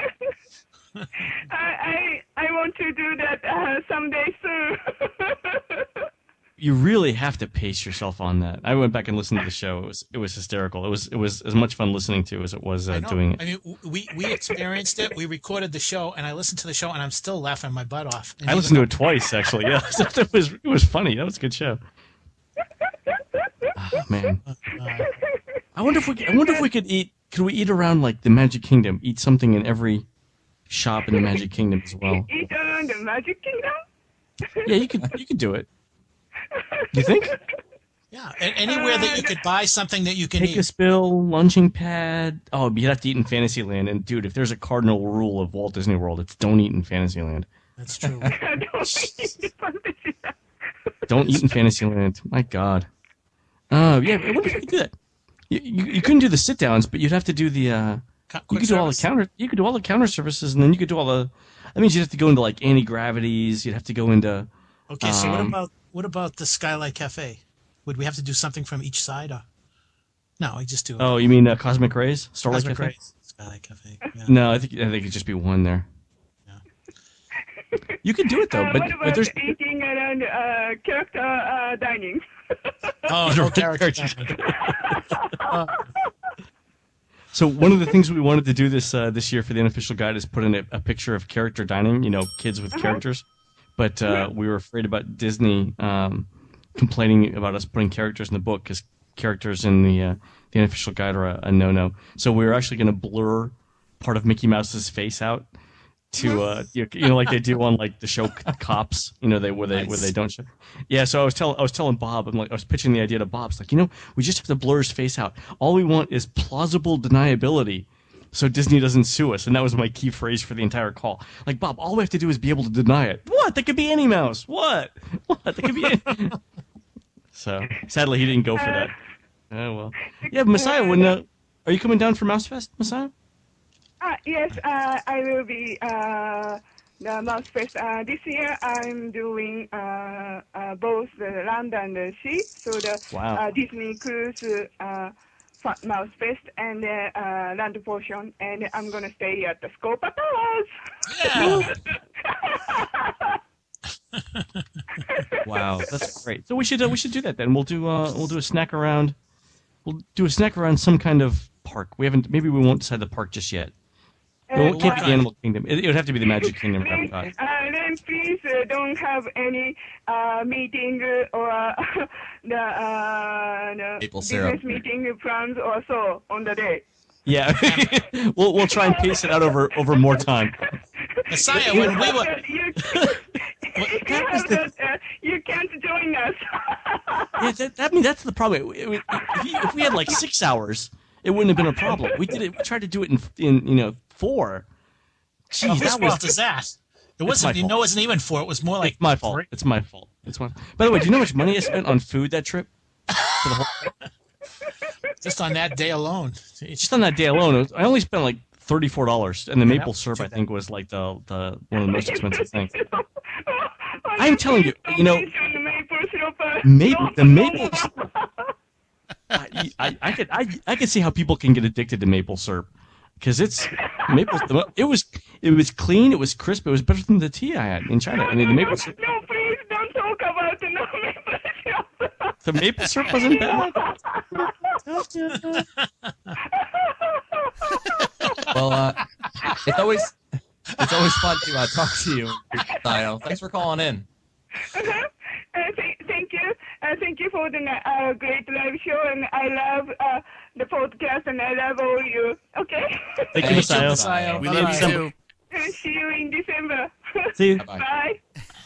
I want to do that someday soon. You really have to pace yourself on that. I went back and listened to the show. It was hysterical. It was as much fun listening to as it was doing it. I mean, we experienced it. We recorded the show, and I listened to the show, and I'm still laughing my butt off. And I listened to it twice, actually. Yeah, it was funny. That was a good show. Oh, man, I wonder if we could eat. Could we eat around like the Magic Kingdom? Eat something in every shop in the Magic Kingdom as well. Eat around the Magic Kingdom? Yeah, you could do it. You think? Yeah, anywhere that you could buy something that you can Take eat. a spill, lunching pad. Oh, you'd have to eat in Fantasyland. And dude, if there's a cardinal rule of Walt Disney World, it's don't eat in Fantasyland. That's true. Don't eat in Fantasyland. My God. Yeah, I wonder if you could do that. You couldn't do the sit downs, but you'd have to do the. You could do all the counter. You could do all the counter services, and then you could do all the. That means you'd have to go into like anti-gravities. You'd have to go into. Okay, so what about the Skylight Cafe? Would we have to do something from each side? Or? No, we just do. Oh, you mean Cosmic Rays? Starlight Cosmic Cafe? Rays, Skylight Cafe. Yeah. No, I think it'd just be one there. You can do it though, what about there's eating around character dining? Oh, no character. So one of the things we wanted to do this year for the unofficial guide is put in a picture of character dining. You know, kids with characters. But we were afraid about Disney complaining about us putting characters in the book because characters in the unofficial guide are a no-no. So we were actually going to blur part of Mickey Mouse's face out to you know, like they do on like the show Cops. You know, where they don't show. Yeah. So I was telling Bob, I was pitching the idea to Bob. It's like, you know, we just have to blur his face out. All we want is plausible deniability, so Disney doesn't sue us. And that was my key phrase for the entire call. Like, Bob, all we have to do is be able to deny it. What? They could be any mouse. What? They could be any... So, sadly, he didn't go for that. Oh, well. Yeah, Messiah, are you coming down for MouseFest, Messiah? Yes, I will be the MouseFest. This year I'm doing both the land and the sea, so the Disney Cruise MouseFest and the land portion, and I'm going to stay at the Scopa Palace. Yeah. Wow, that's great. So we should do that then. We'll do a snack around. We'll do a snack around some kind of park. Maybe we won't decide the park just yet. It can't be the Animal Kingdom. It would have to be the Magic Kingdom. Then please don't have any meeting or the business meeting plans or so on the day. Yeah, we'll try and pace it out over more time. Messiah, when we were... You can't join us. Yeah, that's the problem. If we had like 6 hours, it wouldn't have been a problem. We did it. We tried to do it in 4. Jeez, whose fault is that? It wasn't. It wasn't even 4. It was more like my fault. 3. It's my fault. By the way, do you know how much money I spent on food that trip? For the whole... Just on that day alone. Just on that day alone, I only spent like $34, and the maple syrup I think was like the one of the most expensive things. I'm telling you, the maple. I could see how people can get addicted to maple syrup because it's maple. It was clean. It was crisp. It was better than the tea I had in China. I mean, the maple syrup. No, please don't talk about the maple syrup. The maple syrup wasn't bad. Well, it's always fun to talk to you, Dio. Thanks for calling in. Thank you. Thank you for the great live show, and I love the podcast, and I love all you. Okay? Thank you, Messiah. We love you too. See you in December. See you. Bye.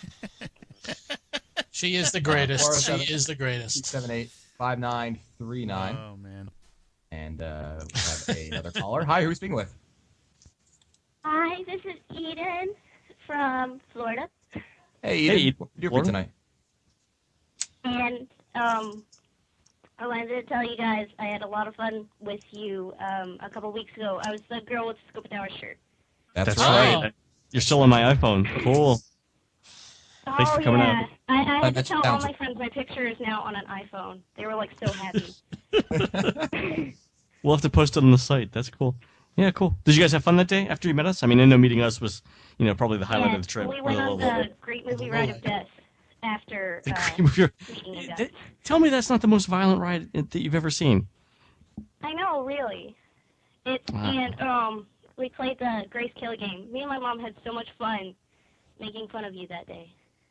She is the greatest. She is the greatest. 678-5939. Oh, man. And we have another caller. Hi, who are we speaking with? Hi, this is Eden from Florida. Hey, Eden. What do you do for tonight? And I wanted to tell you guys I had a lot of fun with you a couple weeks ago. I was the girl with the Scopa Tower shirt. That's right. You're still on my iPhone. Cool. Thanks for coming out. I had to tell all my friends my picture is now on an iPhone. They were like so happy. We'll have to post it on the site. That's cool. Yeah, cool. Did you guys have fun that day after you met us? I mean, I know meeting us was, probably the highlight of the trip. We went on the Great Movie Ride of Death after meeting you guys. Tell me that's not the most violent ride that you've ever seen. I know, really. And we played the Grace Kelly game. Me and my mom had so much fun making fun of you that day.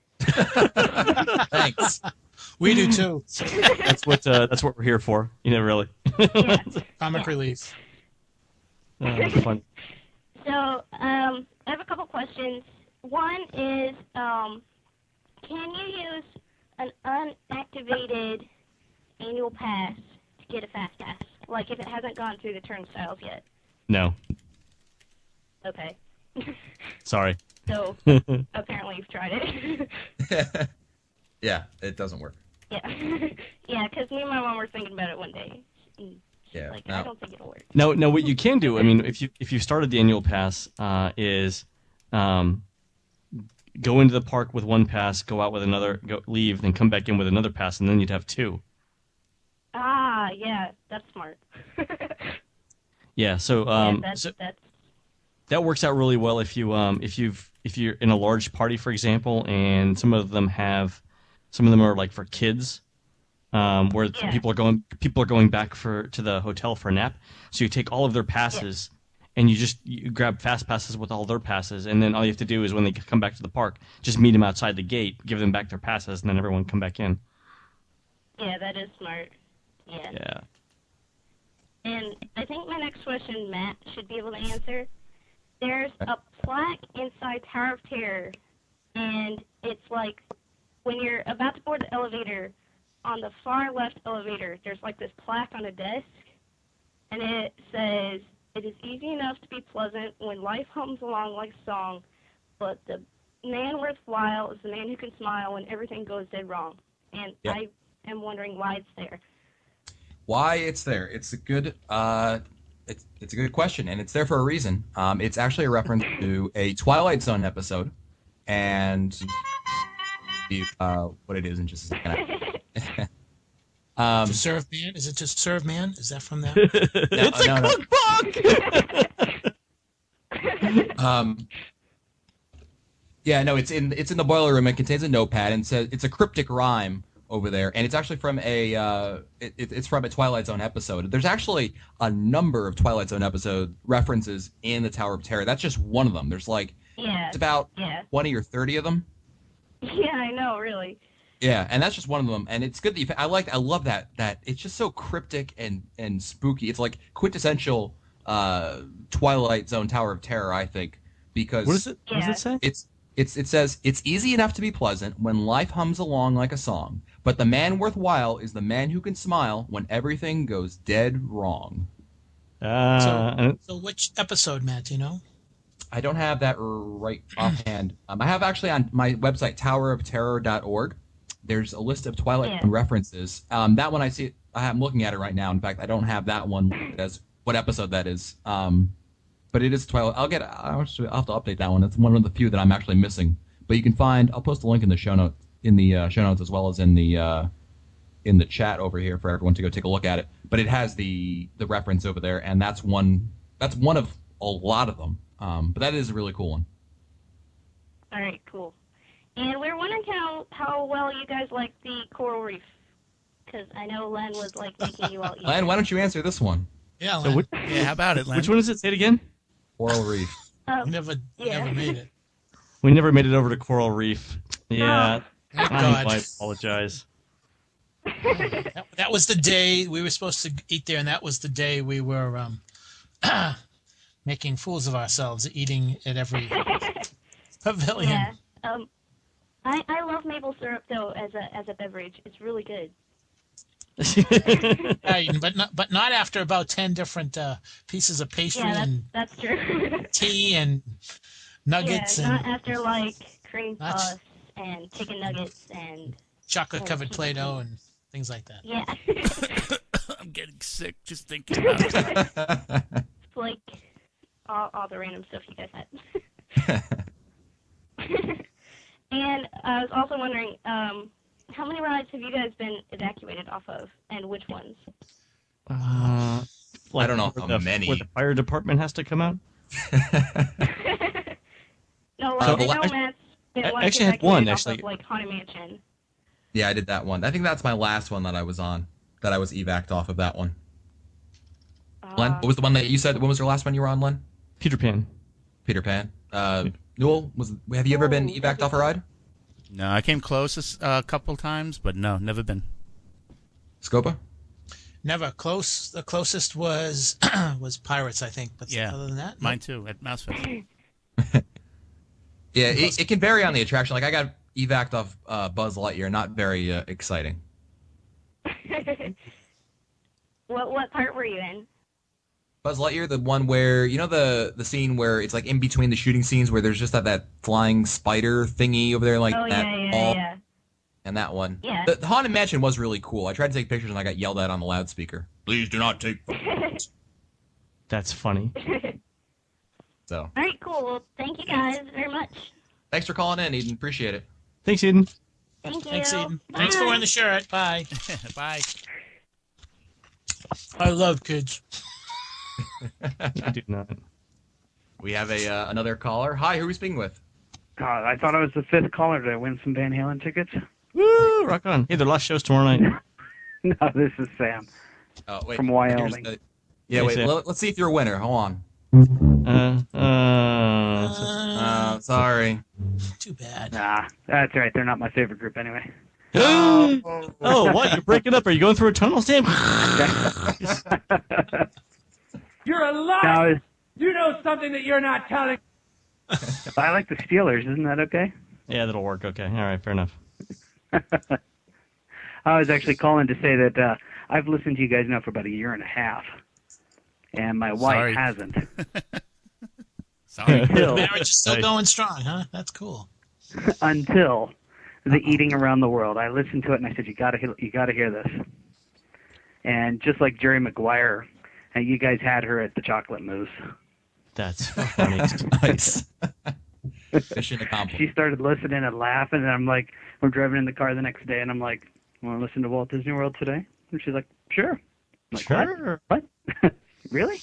Thanks. We do too. That's what we're here for. Really. Yeah. Comic relief. Fun. So, I have a couple questions. One is, can you use an unactivated annual pass to get a fast pass? Like if it hasn't gone through the turnstiles yet? No. Okay. Sorry. So, apparently you've tried it. Yeah, it doesn't work. Yeah. Yeah, because me and my mom were thinking about it one day. Yeah. Like, I don't think it'll work. No, what you can do, I mean, if you started the annual pass, is go into the park with one pass, go out with another, leave, then come back in with another pass, and then you'd have 2. Ah, yeah, that's smart. Yeah, so that works out really well if you're in a large party, for example, and some of them are like for kids, where people are going back to the hotel for a nap. So you take all of their passes, and you grab fast passes with all their passes, and then all you have to do is when they come back to the park, just meet them outside the gate, give them back their passes, and then everyone come back in. Yeah, that is smart. Yeah. Yeah. And I think my next question, Matt should be able to answer. There's a plaque inside Tower of Terror, and it's like when you're about to board the elevator, on the far left elevator, there's like this plaque on a desk, and it says, "It is easy enough to be pleasant when life hums along like a song, but the man worthwhile is the man who can smile when everything goes dead wrong." And I am wondering why it's there. Why it's there? It's a good it's a good question, and it's there for a reason. It's actually a reference to a Twilight Zone episode, and what it is in just a second. To serve man? Is it to serve man? Is that from that? cookbook. Yeah, no, it's in the boiler room. It contains a notepad and says it's a cryptic rhyme over there, and it's actually from it's from a Twilight Zone episode. There's actually a number of Twilight Zone episode references in the Tower of Terror. That's just one of them. There's like it's about 20 or 30 of them. Yeah, I know, really. Yeah, and that's just one of them, and it's good that I love that it's just so cryptic and spooky. It's like quintessential Twilight Zone Tower of Terror, I think, because what is it? What does it say? It says it's easy enough to be pleasant when life hums along like a song, but the man worthwhile is the man who can smile when everything goes dead wrong. So which episode, Matt? Do you know? I don't have that right offhand. I have actually on my website towerofterror.org. There's a list of Twilight Zone references. That one I see. I'm looking at it right now. In fact, I don't have that one as what episode that is. But it is Twilight. I'll have to update that one. It's one of the few that I'm actually missing. But you can find. I'll post a link in the show notes as well as in the chat over here for everyone to go take a look at it. But it has the reference over there, and that's one of a lot of them. But that is a really cool one. All right, cool. And we were wondering how well you guys like the coral reef, because I know Len was like making you all eat. Len, why don't you answer this one? Yeah, Len. How about it, Len? Which one is it? Say it again. Coral Reef. Never made it. We never made it over to Coral Reef. Yeah. Oh, God. I apologize. That was the day we were supposed to eat there, and that was the day we were making fools of ourselves, eating at every pavilion. Yeah. I love maple syrup though as a beverage. It's really good. but not after about 10 different pieces of pastry and that's true. tea and nuggets. Yeah, not after like cream puffs and chicken nuggets and chocolate covered Play-Doh and things like that. Yeah. I'm getting sick just thinking about it. It's like all the random stuff you guys had. And I was also wondering, how many rides have you guys been evacuated off of, and which ones? I don't know how many. Where the fire department has to come out? No, like, I know Matt's been I actually had one, off actually. of, like, Haunted Mansion. Yeah, I did that one. I think that's my last one that I was on, that I was evac'd off of that one. Len, what was the one that you said? When was your last one you were on, Len? Peter Pan. Peter Pan. Newell, have you ever been evac'd off a ride? No, I came close a couple times, but no, never been. Scopa? Never. Close. The closest was Pirates, I think. But other than that, mine too at Mousefest. Yeah, it can vary on the attraction. Like I got evac'd off Buzz Lightyear, not very exciting. What part were you in? Buzz Lightyear, the one where, you know the scene where it's like in between the shooting scenes where there's just that flying spider thingy over there, like that ball, and that one. Yeah. The Haunted Mansion was really cool. I tried to take pictures and I got yelled at on the loudspeaker. Please do not take photos. That's funny. So. All right, cool. Well, thank you guys very much. Thanks for calling in, Eden. Appreciate it. Thanks, Eden. Thank you. Thanks, Eden. Bye. Thanks for wearing the shirt. Bye. Bye. I love kids. I do not. We have another caller. Hi, who are we speaking with? God, I thought I was the fifth caller. Did I win some Van Halen tickets? Woo! Rock on. Hey, their last show's tomorrow night. No, this is Sam. Oh, wait. From Wyoming. Yeah, wait. Sam. Let's see if you're a winner. Hold on. Sorry. Too bad. Nah, that's right. They're not my favorite group anyway. Oh, what? You're breaking up? Are you going through a tunnel, Sam? You're a liar. No, You know something that you're not telling. I like the Steelers. Isn't that okay? Yeah, that'll work. Okay. All right, fair enough. I was actually calling to say that I've listened to you guys now for about a year and a half, and my wife hasn't. Sorry. Until, Marriage is still going strong, huh? That's cool. until the Eating Around the World. I listened to it and I said, you got to hear this. And just like Jerry Maguire, you guys had her at the chocolate mousse. That's funny. Nice. Mission accomplished. She started listening and laughing, and I'm like, we're driving in the car the next day, and I'm like, want to listen to Walt Disney World today? And she's like, sure. I'm like, Sure. What? Really?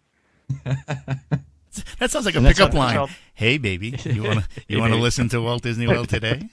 That sounds like a And that's pickup what- line. Hey, baby, you want to Hey, want to baby. listen to Walt Disney World today?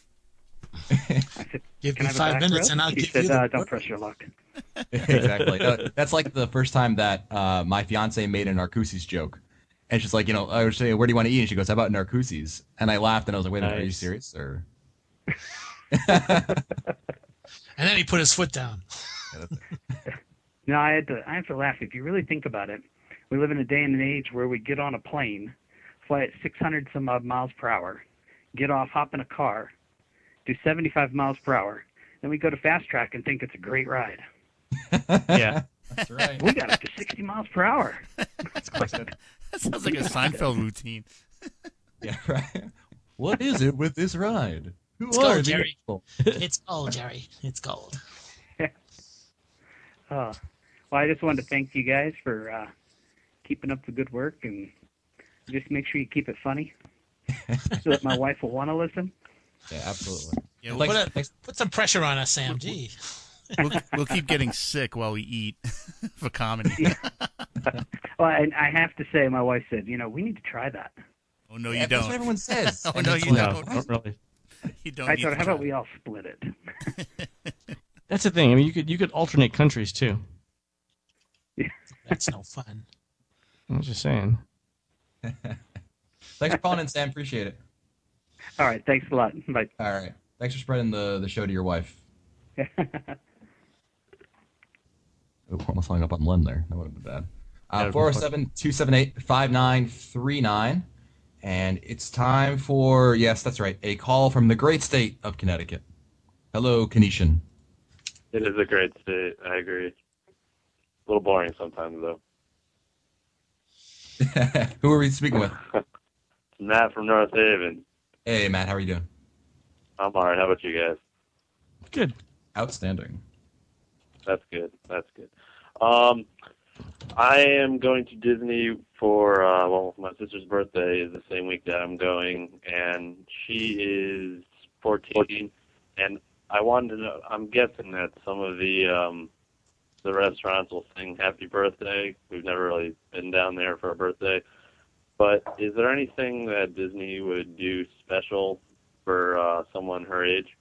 Give Can me I have a 5 back minutes rub? and I'll She give said, you the don't press your luck. Exactly. That's like the first time that my fiance made a Narcoossee's joke. And she's like, I was saying, where do you want to eat? And she goes, how about Narcoossee's? And I laughed, and I was like, wait a minute, are you Nice. serious? Or And then he put his foot down. No, I have to laugh. If you really think about it, we live in a day and an age where we get on a plane, fly at 600 some odd miles per hour, get off, hop in a car, do 75 miles per hour, then we go to Fast Track and think it's a great ride. Yeah. That's right. We got up to 60 miles per hour. That sounds like a Seinfeld routine. Yeah, right. What is it with this ride? Who It's are gold, the Jerry. people? It's gold, Jerry. It's gold. Well, I just wanted to thank you guys for keeping up the good work, and just make sure you keep it funny so that my wife will want to listen. Yeah, absolutely. Yeah, Thanks- put some pressure on us, Sam. Gee. We'll keep getting sick while we eat for comedy. Well, and I have to say, my wife said, we need to try that. Oh, no, Yeah, you that's don't. what everyone says. Oh, And no, it's you like, don't. Not really. You don't I need thought, to how try about we all split it? That's the thing. I mean, you could alternate countries too. That's no fun. I'm just saying. Thanks for calling in, Sam. Appreciate it. All right, thanks a lot. Bye. All right. Thanks for spreading the show to your wife. Oh, almost hung up on Len there. That would have been bad. 407-278-5939. And it's time for, yes, that's right, a call from the great state of Connecticut. Hello, Kenetian. It is a great state. I agree. A little boring sometimes, though. Who are we speaking with? Matt from North Haven. Hey, Matt, how are you doing? I'm all right. How about you guys? Good. Outstanding. That's good. That's good. I am going to Disney for, my sister's birthday is the same week that I'm going, and she is 14, and I wanted to know, I'm guessing that some of the restaurants will sing happy birthday. We've never really been down there for a birthday, but is there anything that Disney would do special for someone her age?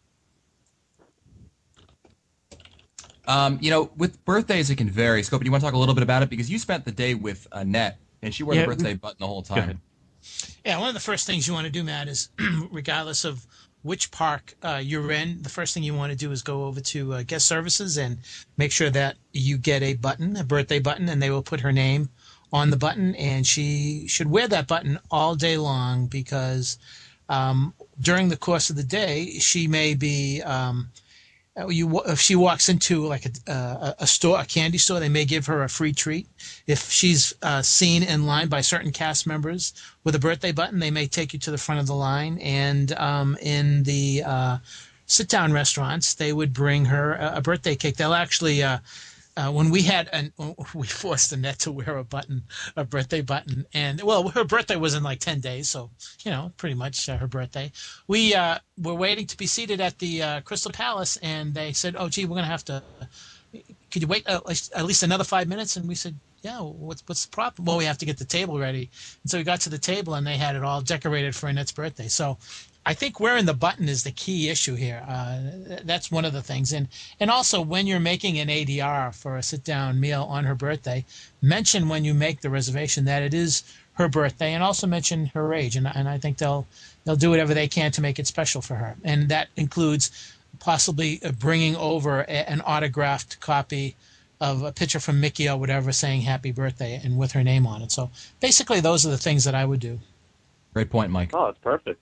With birthdays, it can vary. Scope, you want to talk a little bit about it? Because you spent the day with Annette, and she wore the birthday button the whole time. Yeah, one of the first things you want to do, Matt, is regardless of which park you're in, the first thing you want to do is go over to guest services and make sure that you get a button, a birthday button, and they will put her name on the button, and she should wear that button all day long because during the course of the day, she may be if she walks into like a store, a candy store, they may give her a free treat. If she's seen in line by certain cast members with a birthday button, they may take you to the front of the line. And in the sit-down restaurants, they would bring her a birthday cake. They'll actually, when we forced Annette to wear a birthday button, and well, her birthday was in like 10 days, so pretty much her birthday. We were waiting to be seated at the Crystal Palace, and they said, "Oh, gee, we're gonna have to. Could you wait at least another 5 minutes?" And we said, yeah, what's the problem? Well, we have to get the table ready. And so we got to the table, and they had it all decorated for Annette's birthday. So I think wearing the button is the key issue here. That's one of the things. And also, when you're making an ADR for a sit-down meal on her birthday, mention when you make the reservation that it is her birthday, and also mention her age. And I think they'll do whatever they can to make it special for her. And that includes possibly bringing over an autographed copy of a picture from Mickey or whatever saying happy birthday and with her name on it. So basically, those are the things that I would do. Great point, Mike. Oh, it's perfect.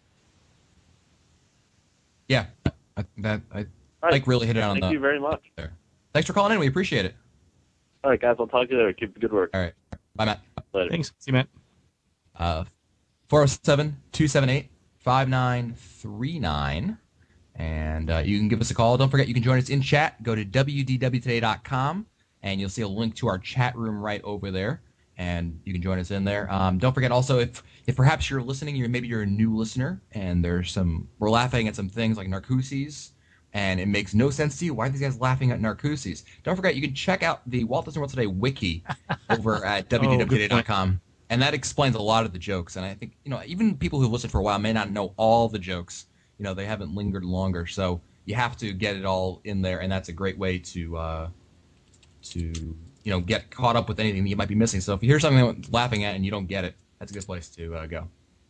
Yeah, Mike really hit it on. Thank you very much. There. Thanks for calling in. We appreciate it. All right, guys. I'll talk to you later. Keep the good work. All right. Bye, Matt. Later. Thanks. See you, Matt. 407-278-5939. And you can give us a call. Don't forget, you can join us in chat. Go to wdwtoday.com, and you'll see a link to our chat room right over there. And you can join us in there. Don't forget also, if perhaps you're listening, maybe you're a new listener, and we're laughing at some things like Narcoosseous, and it makes no sense to you. Why are these guys laughing at Narcoosseous? Don't forget, you can check out the Walt Disney World Today wiki over at wdwtoday.com, and that explains a lot of the jokes. And I think, even people who've listened for a while may not know all the jokes. They haven't lingered longer, so you have to get it all in there, and that's a great way to get caught up with anything that you might be missing. So if you hear something that you're laughing at and you don't get it, that's a good place to go.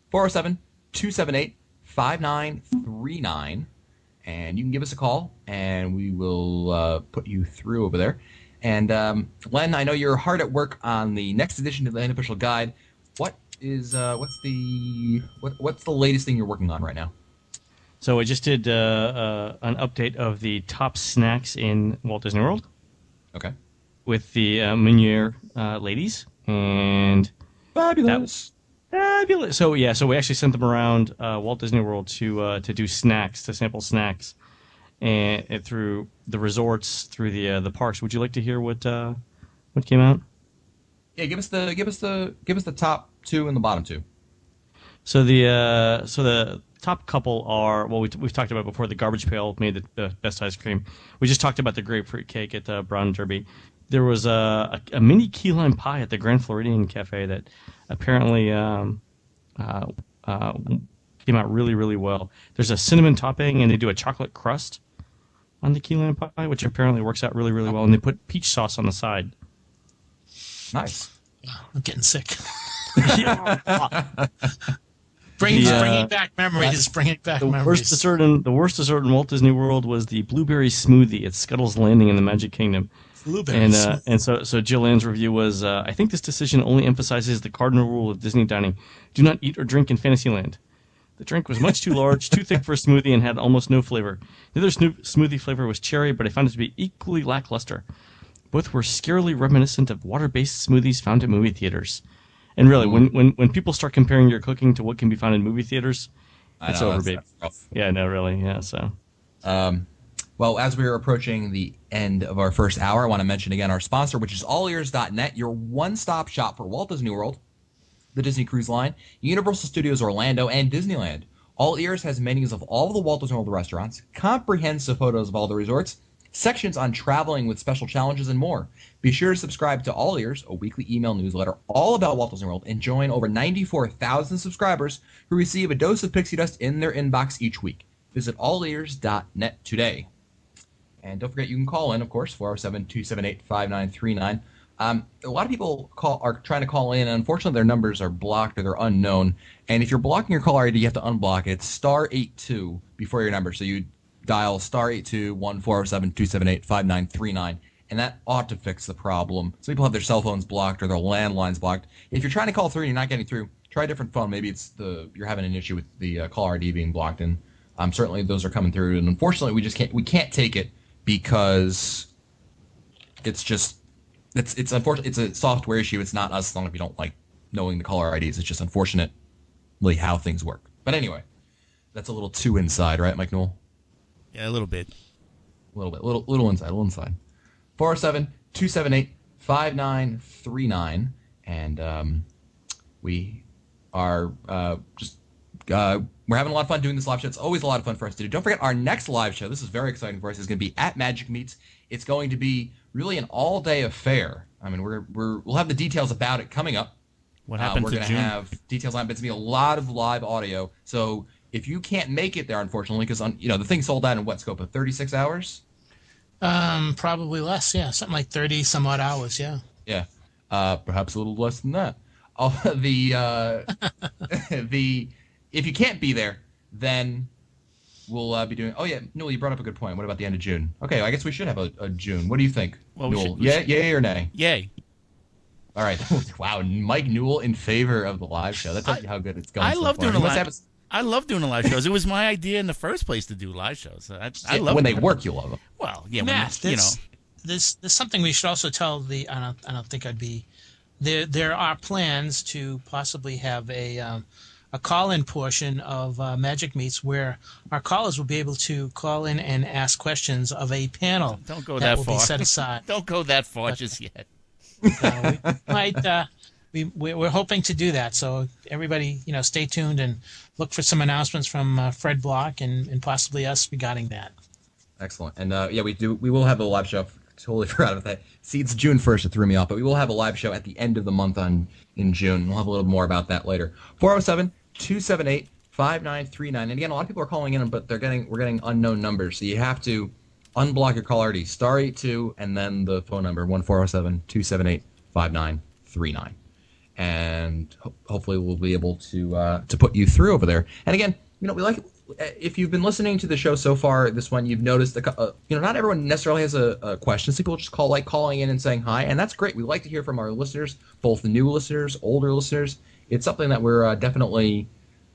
407-278-5939, and you can give us a call, and we will put you through over there. And Len, I know you're hard at work on the next edition of the Unofficial Guide. What's the latest thing you're working on right now? So I just did an update of the top snacks in Walt Disney World. Okay. With the Meunier ladies, and fabulous. So we actually sent them around Walt Disney World to do snacks, to sample snacks, and through the resorts, through the parks. Would you like to hear what came out? Yeah, give us the top two and the bottom two. So the top couple are, well, we've talked about before. The Garbage Pail made the best ice cream. We just talked about the grapefruit cake at Brown Derby. There was a mini key lime pie at the Grand Floridian Cafe that apparently came out really, really well. There's a cinnamon topping, and they do a chocolate crust on the key lime pie, which apparently works out really, really well. And they put peach sauce on the side. Nice. I'm getting sick. Bringing back memories. The worst dessert in Walt Disney World was the blueberry smoothie at Scuttle's Landing in the Magic Kingdom. And so Jill Ann's review was, I think this decision only emphasizes the cardinal rule of Disney dining: do not eat or drink in Fantasyland. The drink was much too large, too thick for a smoothie, and had almost no flavor. The other smoothie flavor was cherry, but I found it to be equally lackluster. Both were scarily reminiscent of water-based smoothies found at movie theaters. And really, when people start comparing your cooking to what can be found in movie theaters, it's over, babe. Yeah, no, really, yeah. So, well, as we are approaching the end of our first hour, I want to mention again our sponsor, which is allears.net, your one-stop shop for Walt Disney World, the Disney Cruise Line, Universal Studios Orlando, and Disneyland. All Ears has menus of all of the Walt Disney World restaurants, comprehensive photos of all the resorts, sections on traveling with special challenges, and more. Be sure to subscribe to All Ears, a weekly email newsletter all about Walt Disney World, and join over 94,000 subscribers who receive a dose of pixie dust in their inbox each week. Visit allears.net today. And don't forget, you can call in, of course, 407-278-5939. A lot of people are trying to call in, and unfortunately their numbers are blocked or they're unknown. And if you're blocking your caller ID, you have to unblock it. It's *82 before your number. So you dial *82-1407-278-5939, and that ought to fix the problem. Some people have their cell phones blocked or their landlines blocked. If you're trying to call through and you're not getting through, try a different phone. Maybe it's you're having an issue with the caller ID being blocked, and certainly those are coming through. And unfortunately, we can't take it because it's unfortunate. It's a software issue. It's not us. As long as we don't like knowing the caller IDs. It's just unfortunately how things work. But anyway, that's a little too inside, right, Mike Newell? Yeah, a little bit. A little inside. 407-278-5939, and we are we're having a lot of fun doing this live show. It's always a lot of fun for us to do. Don't forget our next live show. This is very exciting for us. Is going to be at Magic Meets. It's going to be really an all-day affair. I mean, we'll have the details about it coming up. What happened we're to gonna June? have details on it. It's going to be a lot of live audio. So if you can't make it there, unfortunately, because the thing sold out in what scope of 36 hours? Probably less, yeah. Something like 30 some odd hours, yeah. Yeah. Perhaps a little less than that. If you can't be there, then we'll be doing. Oh yeah, Newell, you brought up a good point. What about the end of June? Okay, I guess we should have a June. What do you think, Newell? Yay or nay? Yay. All right. Wow, Mike Newell in favor of the live show. That tells you how good it's going. I so love far. doing I love doing the live shows. It was my idea in the first place to do live shows. I love when them. they work. You love them. Well, yeah, Matt, when, there's something we should also tell I don't think I'd be. There are plans to possibly have a call-in portion of Magic Meets where our callers will be able to call in and ask questions of a panel. Don't go that will far. Be set aside. Don't go that far just yet. We're hoping to do that. So everybody, stay tuned and look for some announcements from Fred Block and possibly us regarding that. Excellent. And we will have a live show. Totally forgot about that. See, it's June 1st. It threw me off, but we will have a live show at the end of the month in June. We'll have a little more about that later. 407-278-5939. And again, a lot of people are calling in, but we're getting unknown numbers. So you have to unblock your caller ID, *82, and then the phone number 1-407-278-5939. And hopefully we'll be able to put you through over there. And again, we like it. If you've been listening to the show so far, this one, you've noticed not everyone necessarily has a question. Some people just calling in and saying hi, and that's great. We like to hear from our listeners, both the new listeners, older listeners. It's something that we're definitely.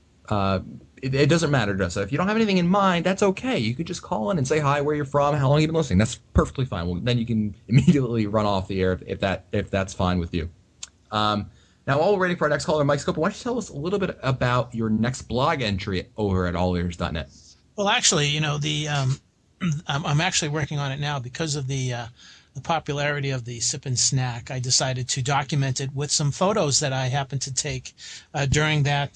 It doesn't matter to us. So if you don't have anything in mind, that's okay. You could just call in and say hi, where you're from, how long you've been listening. That's perfectly fine. Well, then you can immediately run off the air if that's fine with you. Now, while we're waiting for our next caller, Mike Scopa, why don't you tell us a little bit about your next blog entry over at allears.net? Well, actually, I'm actually working on it now because of the popularity of the Sip and Snack. I decided to document it with some photos that I happened to take during that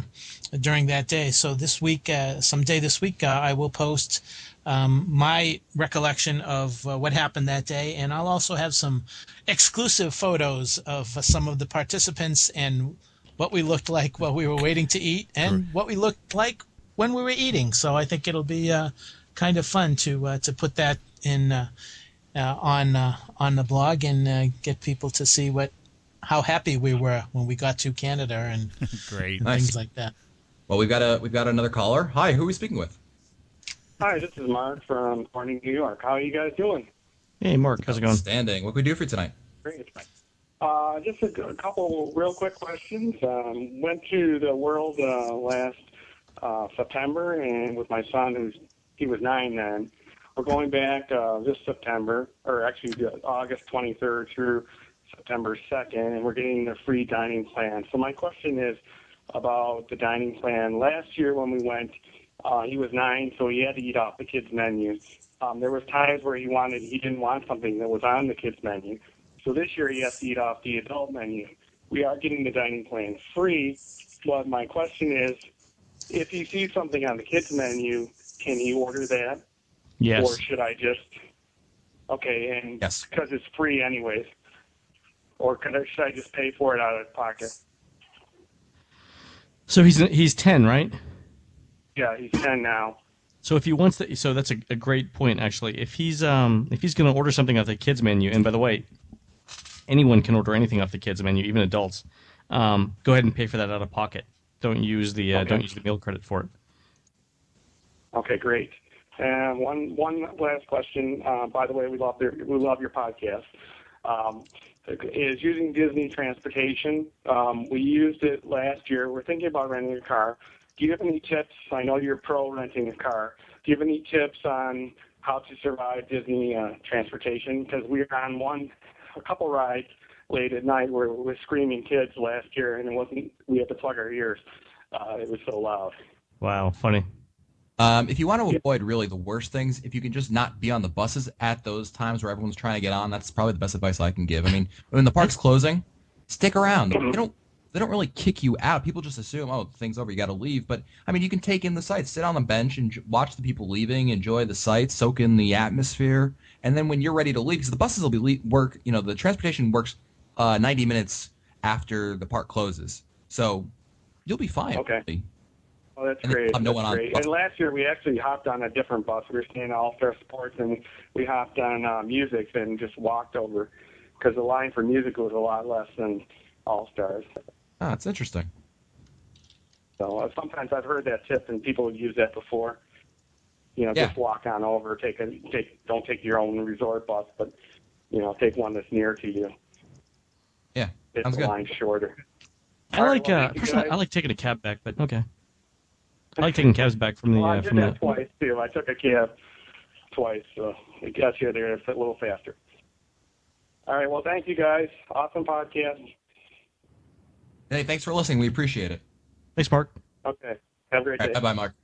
day. So this week, someday this week, I will post my recollection of what happened that day, and I'll also have some exclusive photos of some of the participants and what we looked like while we were waiting to eat and what we looked like when we were eating. So I think it'll be kind of fun to put that in on the blog and get people to see how happy we were when we got to Canada and great and things like that. Well, we've got another caller. Hi, who are we speaking with? Hi, this is Mark from Corning, New York. How are you guys doing? Hey, Mark, how's it going? Standing. What can we do for you tonight? Great. Just a couple real quick questions. Went to the World last September, and with my son, he was 9 then. We're going back this September, or actually August 23rd through September 2nd, and we're getting the free dining plan. So my question is about the dining plan. Last year when we went, he was 9, so he had to eat off the kids' menu. There was times where he didn't want something that was on the kids' menu. So this year he has to eat off the adult menu. We are getting the dining plan free, but my question is, if he sees something on the kids' menu, can he order that? Yes. Or should I just, and yes, because it's free anyways, or should I just pay for it out of pocket? So he's 10, right? Yeah, he's 10 now. So if he wants to, so that's a great point actually. If he's going to order something off the kids menu, and by the way, anyone can order anything off the kids menu, even adults. Go ahead and pay for that out of pocket. Don't use the meal credit for it. Okay, great. And one last question. By the way, we love your podcast. Is using Disney transportation. We used it last year. We're thinking about renting a car. Do you have any tips? I know you're pro renting a car. Do you have any tips on how to survive Disney transportation? Because we were on a couple rides late at night where we were screaming kids last year, and we had to plug our ears. It was so loud. Wow, funny. If you want to avoid really the worst things, if you can just not be on the buses at those times where everyone's trying to get on, that's probably the best advice I can give. I mean, when the park's closing, stick around. they don't really kick you out. People just assume, oh, the thing's over, you got to leave. But I mean, you can take in the sights, sit on the bench and watch the people leaving, enjoy the sights, soak in the atmosphere, and then when you're ready to leave, because the buses will be the transportation works 90 minutes after the park closes, so you'll be fine. Okay. Oh, that's And great. have no That's one on great. bus. And last year we actually hopped on a different bus. We were staying at All Star Sports, and we hopped on music and just walked over because the line for music was a lot less than All Stars. Ah, it's interesting. So sometimes I've heard that tip, and people have used that before. Yeah. Just walk on over. Don't take your own resort bus, but take one that's near to you. Yeah, It's sounds the good. line shorter. I like thank you, personally, guys. I like taking a cab back, but okay. I like taking cabs back from the Well, I did from that the. twice too. I took a cab twice, so it got you there a little faster. All right. Well, thank you guys. Awesome podcast. Hey, thanks for listening. We appreciate it. Thanks, Mark. Okay. Have a great day. Bye-bye, Mark.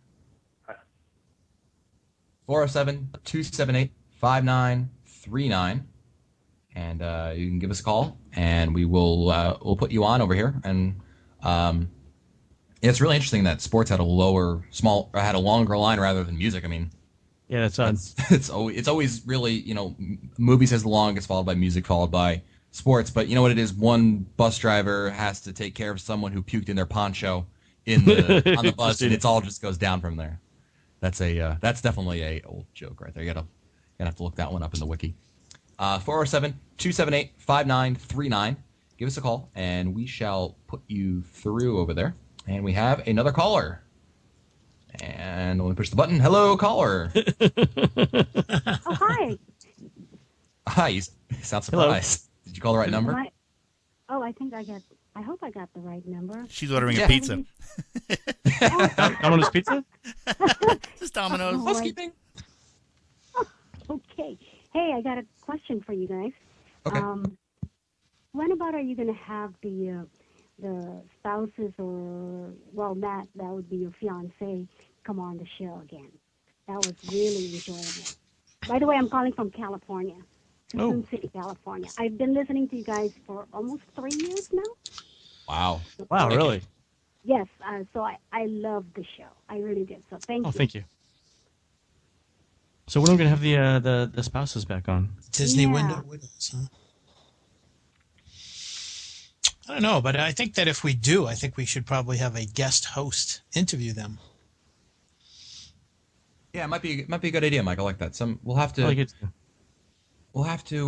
407-278-5939. And you can give us a call, and we'll put you on over here. And it's really interesting that sports had a longer line rather than music. I mean, Yeah, that's odd. it's always really, movies has the longest, followed by music, followed by sports. But you know what it is? One bus driver has to take care of someone who puked in their poncho on the bus, and it's all just goes down from there. That's definitely a old joke right there. You gotta have to look that one up in the wiki. 407-278-5939. Give us a call, and we shall put you through over there. And we have another caller. And when we push the button, hello, caller. Oh, hi. Hi, you sound surprised. Did you call the right number? I hope I got the right number. She's ordering a pizza. Domino's Pizza? Just Domino's. Oh, Housekeeping. Okay. Hey, I got a question for you guys. Okay. When about are you going to have the spouses or, well, that would be your fiancé come on the show again? That was really enjoyable. By the way, I'm calling from California, Sun City, California. I've been listening to you guys for almost 3 years now. Wow. Wow, really? Yes, so I love the show. I really did. So thank you. Oh, thank you. So when are we gonna have the spouses back on? Disney Widows, huh? I don't know, but I think that if we do, I think we should probably have a guest host interview them. Yeah, it might be a good idea, Mike. I like that. We'll have to. I like it too. We'll have to.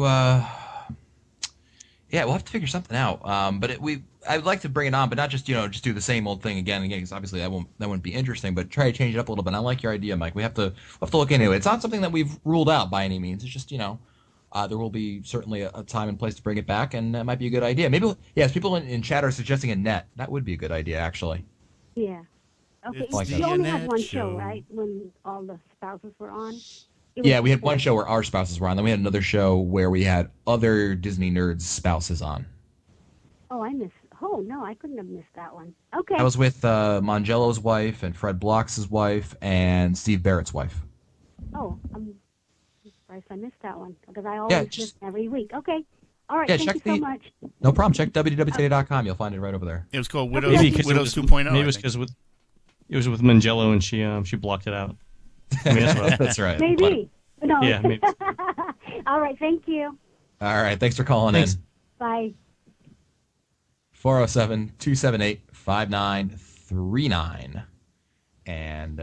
We'll have to figure something out. But I'd like to bring it on, but not just just do the same old thing again and again, because obviously that wouldn't be interesting. But try to change it up a little bit. I like your idea, Mike. We'll have to look into it. It's not something that we've ruled out by any means. It's just there will be certainly a time and place to bring it back, and that might be a good idea. Maybe yes, people in chat are suggesting a net. That would be a good idea, actually. Yeah. Okay, It's like you that. only had Net one show. show, right, when all the spouses were on? Yeah, we had one show where our spouses were on. Then we had another show where we had other Disney nerds' spouses on. Oh, oh, no, I couldn't have missed that one. Okay. I was with Mangello's wife and Fred Block's wife and Steve Barrett's wife. Oh, I'm surprised I missed that one, because I always listen every week. Okay. All right, Yeah, thank check you so much. No problem. Check www.today.com. You'll find it right over there. It was called Widows- Maybe 'cause Widows it was, 2.0, Maybe I it was think. because it was with Mangello and she blocked it out. I mean, that's, what That's right. Maybe. No. Yeah, maybe. All right, thank you. All right. Thanks for calling in. Bye. 407-278-5939. And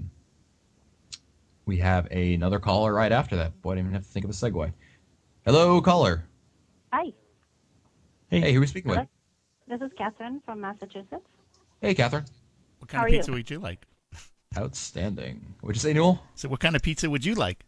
we have another caller right after that. Boy, I didn't even have to think of a segue. Hello, caller. Hi. Hey, who are we speaking with? This is Catherine from Massachusetts. Hey, Catherine. What How kind are of pizza you? would you like? Outstanding. What'd you say, Newell? So what kind of pizza would you like?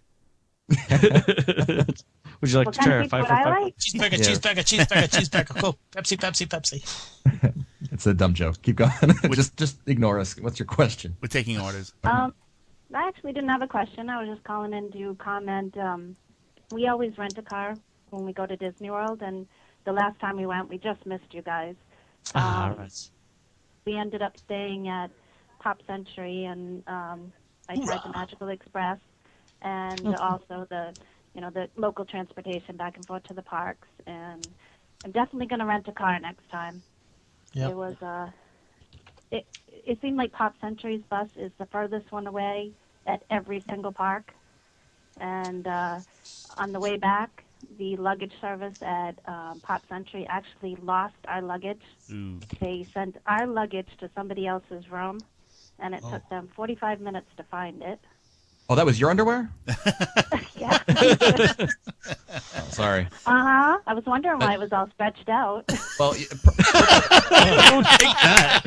Would you like What to kind try of a pizza 5 would for I 5? like? Cheeseburger. Cool. Pepsi. It's a dumb joke. Keep going. just ignore us. What's your question? We're taking orders. I actually didn't have a question. I was just calling in to comment. We always rent a car when we go to Disney World, and the last time we went, we just missed you guys. Right. We ended up staying at Pop Century, and I tried the Magical Express, and Okay. also the local transportation back and forth to the parks. And I'm definitely going to rent a car next time. Yep. It was it seemed like Pop Century's bus is the furthest one away at every single park, and on the way back, the luggage service at Pop Century actually lost our luggage. They sent our luggage to somebody else's room, and it took them 45 minutes to find it. Oh, that was your underwear? Yeah. Oh, sorry. Uh-huh. I was wondering why it was all stretched out. Well, don't take that.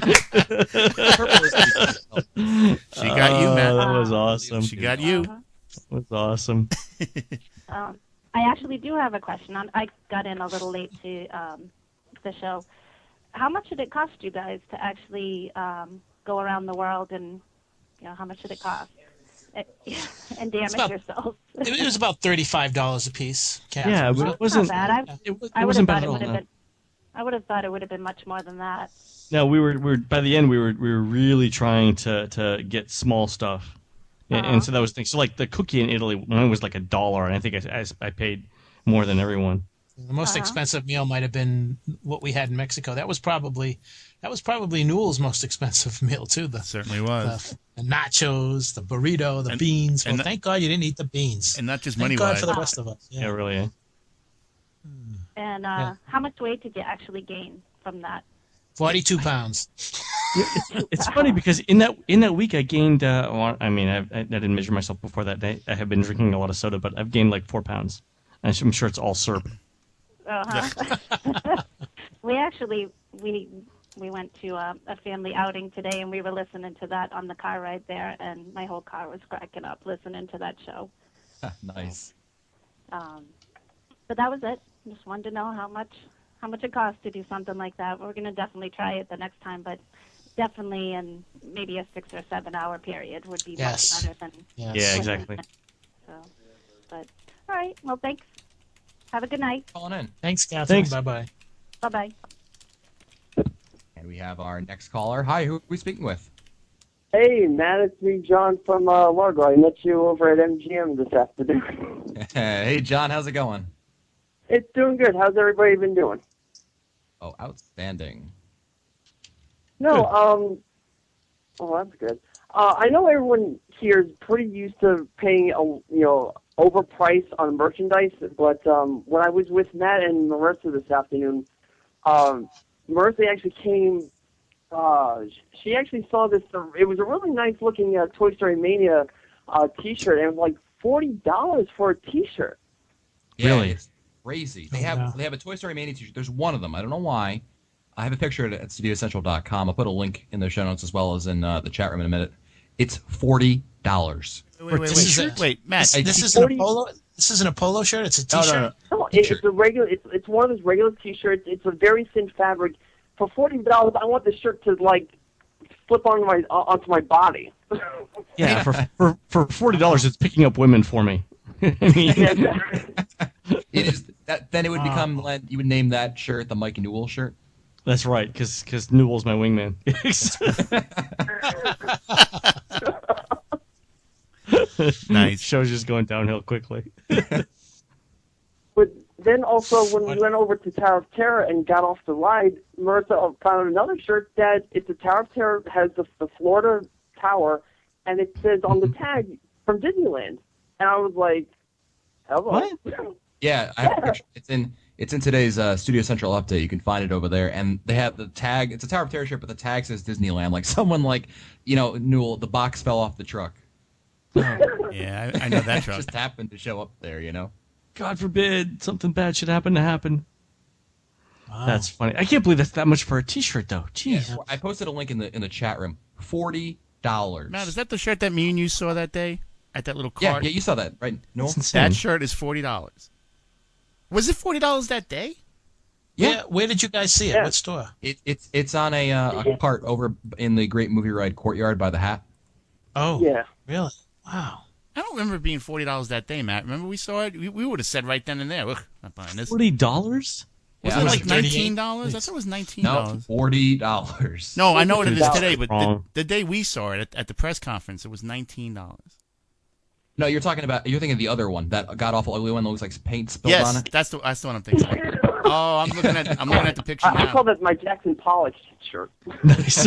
She got you, Matt. That was awesome. She got you. That was awesome. I actually do have a question. I got in a little late to the show. How much did it cost you guys to actually go around the world, and how much did it cost? And damage yourselves. It was about $35 a piece. Catherine. Yeah, but it wasn't. Not bad. It wasn't bad at all. No. I would have thought it would have been much more than that. No, we were by the end we were really trying to get small stuff, and so that was the thing. So like the cookie in Italy, mine was like $1, and I think I paid more than everyone. The most expensive meal might have been what we had in Mexico. That was probably Newell's most expensive meal too. Certainly was. The nachos, the burrito, the beans. Well, thank God you didn't eat the beans. And not just thank money-wise. God for the rest of us. Yeah, really. Yeah. And how much weight did you actually gain from that? 42 pounds. It's funny because in that week I gained. I didn't measure myself before that day. I have been drinking a lot of soda, but I've gained like 4 pounds. And I'm sure it's all syrup. We went to a family outing today, and we were listening to that on the car ride there, and my whole car was cracking up listening to that show. Nice. But that was it. Just wanted to know how much it costs to do something like that. We're going to definitely try it the next time, but definitely in maybe a 6 or 7 hour period would be much better than. Yeah, exactly. So, but all right. Well, thanks. Have a good night. Calling in. Thanks, Catherine. Thanks. Bye-bye. Bye-bye. And we have our next caller. Hi, who are we speaking with? Hey, Matt, it's me, John from Largo. I met you over at MGM this afternoon. Hey, John, how's it going? It's doing good. How's everybody been doing? Oh, outstanding. No, oh, that's good. I know everyone here is pretty used to paying, overpriced on merchandise, but when I was with Matt and Marissa this afternoon, Marissa actually came. She actually saw this. It was a really nice looking Toy Story Mania T-shirt, and it was like $40 for a T-shirt. Yeah, Really? It's crazy. They have a Toy Story Mania T-shirt. There's one of them. I don't know why. I have a picture at StudioCentral.com. I'll put a link in the show notes as well as in the chat room in a minute. It's $40. Wait, Matt. This isn't a polo. This isn't a polo shirt. It's a T-shirt. No, it's a regular. It's one of those regular T-shirts. It's a very thin fabric. For $40, I want the shirt to like slip onto my body. Yeah, for $40, it's picking up women for me. I mean, It is that. Then it would become. You would name that shirt the Mike Newell shirt. that's right, because Newell's my wingman. Nice. Show's just going downhill quickly. But then also when we went over to Tower of Terror and got off the ride, Marissa found another shirt that it's the Tower of Terror, has the Florida Tower, and it says on the tag from Disneyland. And I was like, hello. What? Yeah, I have a picture. It's in today's Studio Central update. You can find it over there, and they have the tag. It's a Tower of Terror shirt, but the tag says Disneyland. Like someone Newell, the box fell off the truck. Yeah, I know that truck. Just happened to show up there, God forbid something bad should happen to happen. Wow. That's funny. I can't believe that's that much for a T-shirt, though. Jeez. Yeah, I posted a link in the chat room. $40. Matt, is that the shirt that me and you saw that day at that little cart? Yeah, you saw that, right? No, that shirt is $40. Was it $40 that day? Yeah. Where did you guys see it? What store? It's on a cart over in the Great Movie Ride courtyard by the Hat. Oh, yeah, really? Wow. I don't remember it being $40 that day, Matt. Remember we saw it? We would have said right then and there, look, not buying this. $40? Wasn't it like $19? I thought it was $19. No, $40. No, I know what it is today, but the day we saw it at the press conference, it was $19. No, you're thinking of the other one, that god awful ugly one that looks like paint spilled on Yes, it. that's the one I'm thinking of. Oh, I'm looking at the picture I now. call that my Jackson Pollock shirt. Nice.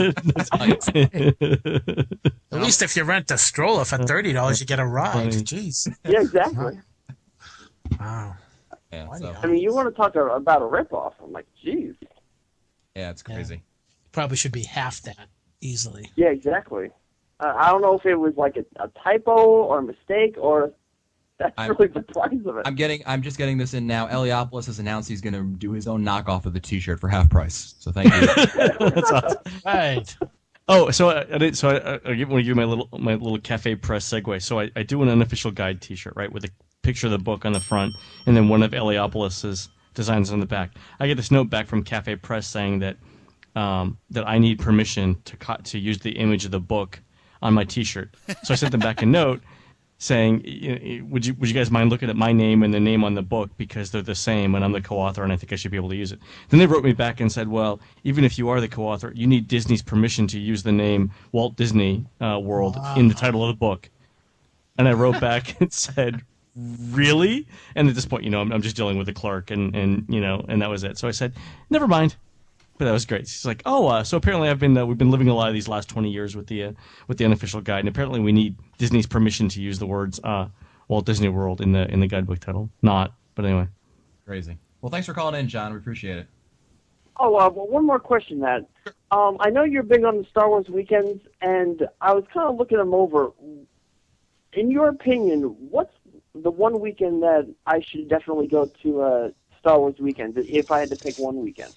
At least if you rent a stroller for $30, you get a ride. Funny. Jeez. Yeah, exactly. Wow. Yeah, Why so, I mean, you want to talk about a ripoff? I'm like, geez. yeah, it's crazy. Probably should be half that easily. Yeah, exactly. I don't know if it was like a typo or a mistake or that's really the price of it. I'm just getting this in now. Eliopoulos has announced he's going to do his own knockoff of the T-shirt for half price. So thank you. That's awesome. Right. Oh, so I want to give you my little Cafe Press segue. So I do an unofficial guide T-shirt, right, with a picture of the book on the front, and then one of Eliopoulos' designs on the back. I get this note back from Cafe Press saying that that I need permission to use the image of the book on my T-shirt. So I sent them back a note saying, would you guys mind looking at my name and the name on the book because they're the same and I'm the co-author and I think I should be able to use it. Then they wrote me back and said, well, even if you are the co-author, you need Disney's permission to use the name Walt Disney World in the title of the book. And I wrote back and said, really? And at this point, I'm just dealing with the clerk and that was it. So I said, never mind. But that was great. She's like, oh, so apparently we've been living a lot of these last 20 years with the unofficial guide, and apparently we need Disney's permission to use the words Walt Disney World in the guidebook title. Not, but anyway. Crazy. Well, thanks for calling in, John. We appreciate it. Oh, well, one more question, Matt. I know you're big on the Star Wars weekends, and I was kind of looking them over. In your opinion, what's the one weekend that I should definitely go to Star Wars weekend if I had to pick one weekend?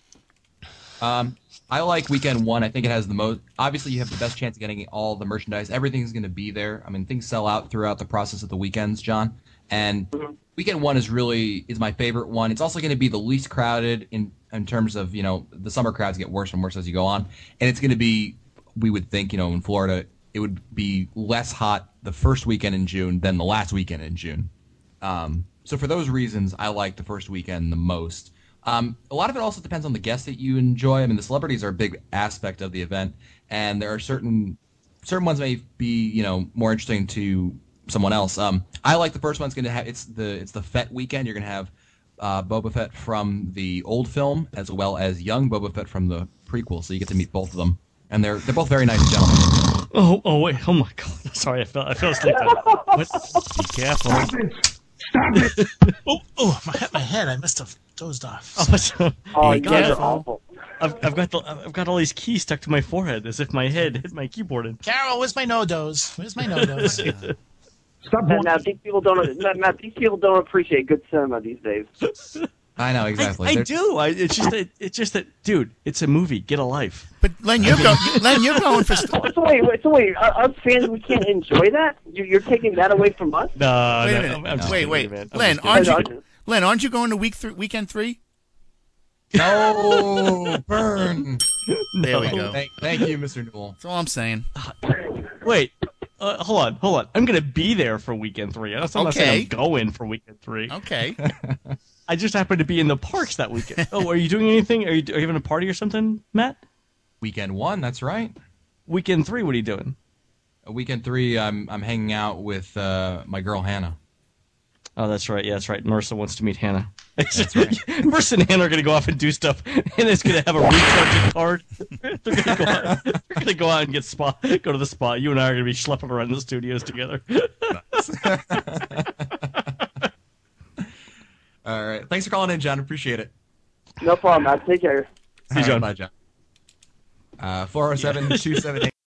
I like weekend one. I think it has the most. Obviously, you have the best chance of getting all the merchandise. Everything's going to be there. I mean, things sell out throughout the process of the weekends, John. And weekend one is my favorite one. It's also going to be the least crowded in terms of the summer crowds get worse and worse as you go on. And it's going to be, we would think, in Florida, it would be less hot the first weekend in June than the last weekend in June. So for those reasons, I like the first weekend the most. A lot of it also depends on the guests that you enjoy. I mean, the celebrities are a big aspect of the event, and there are certain ones may be more interesting to someone else. I like the first one's going to have it's the Fett weekend. You're going to have Boba Fett from the old film as well as young Boba Fett from the prequel, so you get to meet both of them, and they're both very nice gentlemen. Oh wait! Oh my God! Sorry, I fell asleep. Be careful. Stop it! Oh, my head! I must have dozed off. Oh, you guys are awful. I've got all these keys stuck to my forehead as if my head hit my keyboard. Carol, where's my no-dos? Where's my no-dos? Stop Now these people don't appreciate good cinema these days. I know exactly. I do. It's just that, dude. It's a movie. Get a life. But Len, you're going for. So wait. Us fans, we can't enjoy that. You're taking that away from us. No, wait a minute. I'm just wait, kidding, man. Len, aren't you going to weekend 3? No, burn. There we go. Thank you, Mr. Newell. That's all I'm saying. Wait. Hold on. I'm gonna be there for weekend 3. I'm not saying I'm going for weekend 3. Okay. I just happen to be in the parks that weekend. Oh, are you doing anything? Are you having a party or something, Matt? Weekend 1, that's right. Weekend 3, what are you doing? Weekend 3, I'm hanging out with my girl Hannah. Oh, that's right. Yeah, that's right. Marissa wants to meet Hannah. That's right. Marissa and Hannah are going to go off and do stuff. Hannah's going to have a recharging card. They're going to go out and go to the spa. You and I are going to be schlepping around the studios together. All right. Thanks for calling in, John. Appreciate it. No problem, man. Take care. See you, John. Bye, John. 407-278.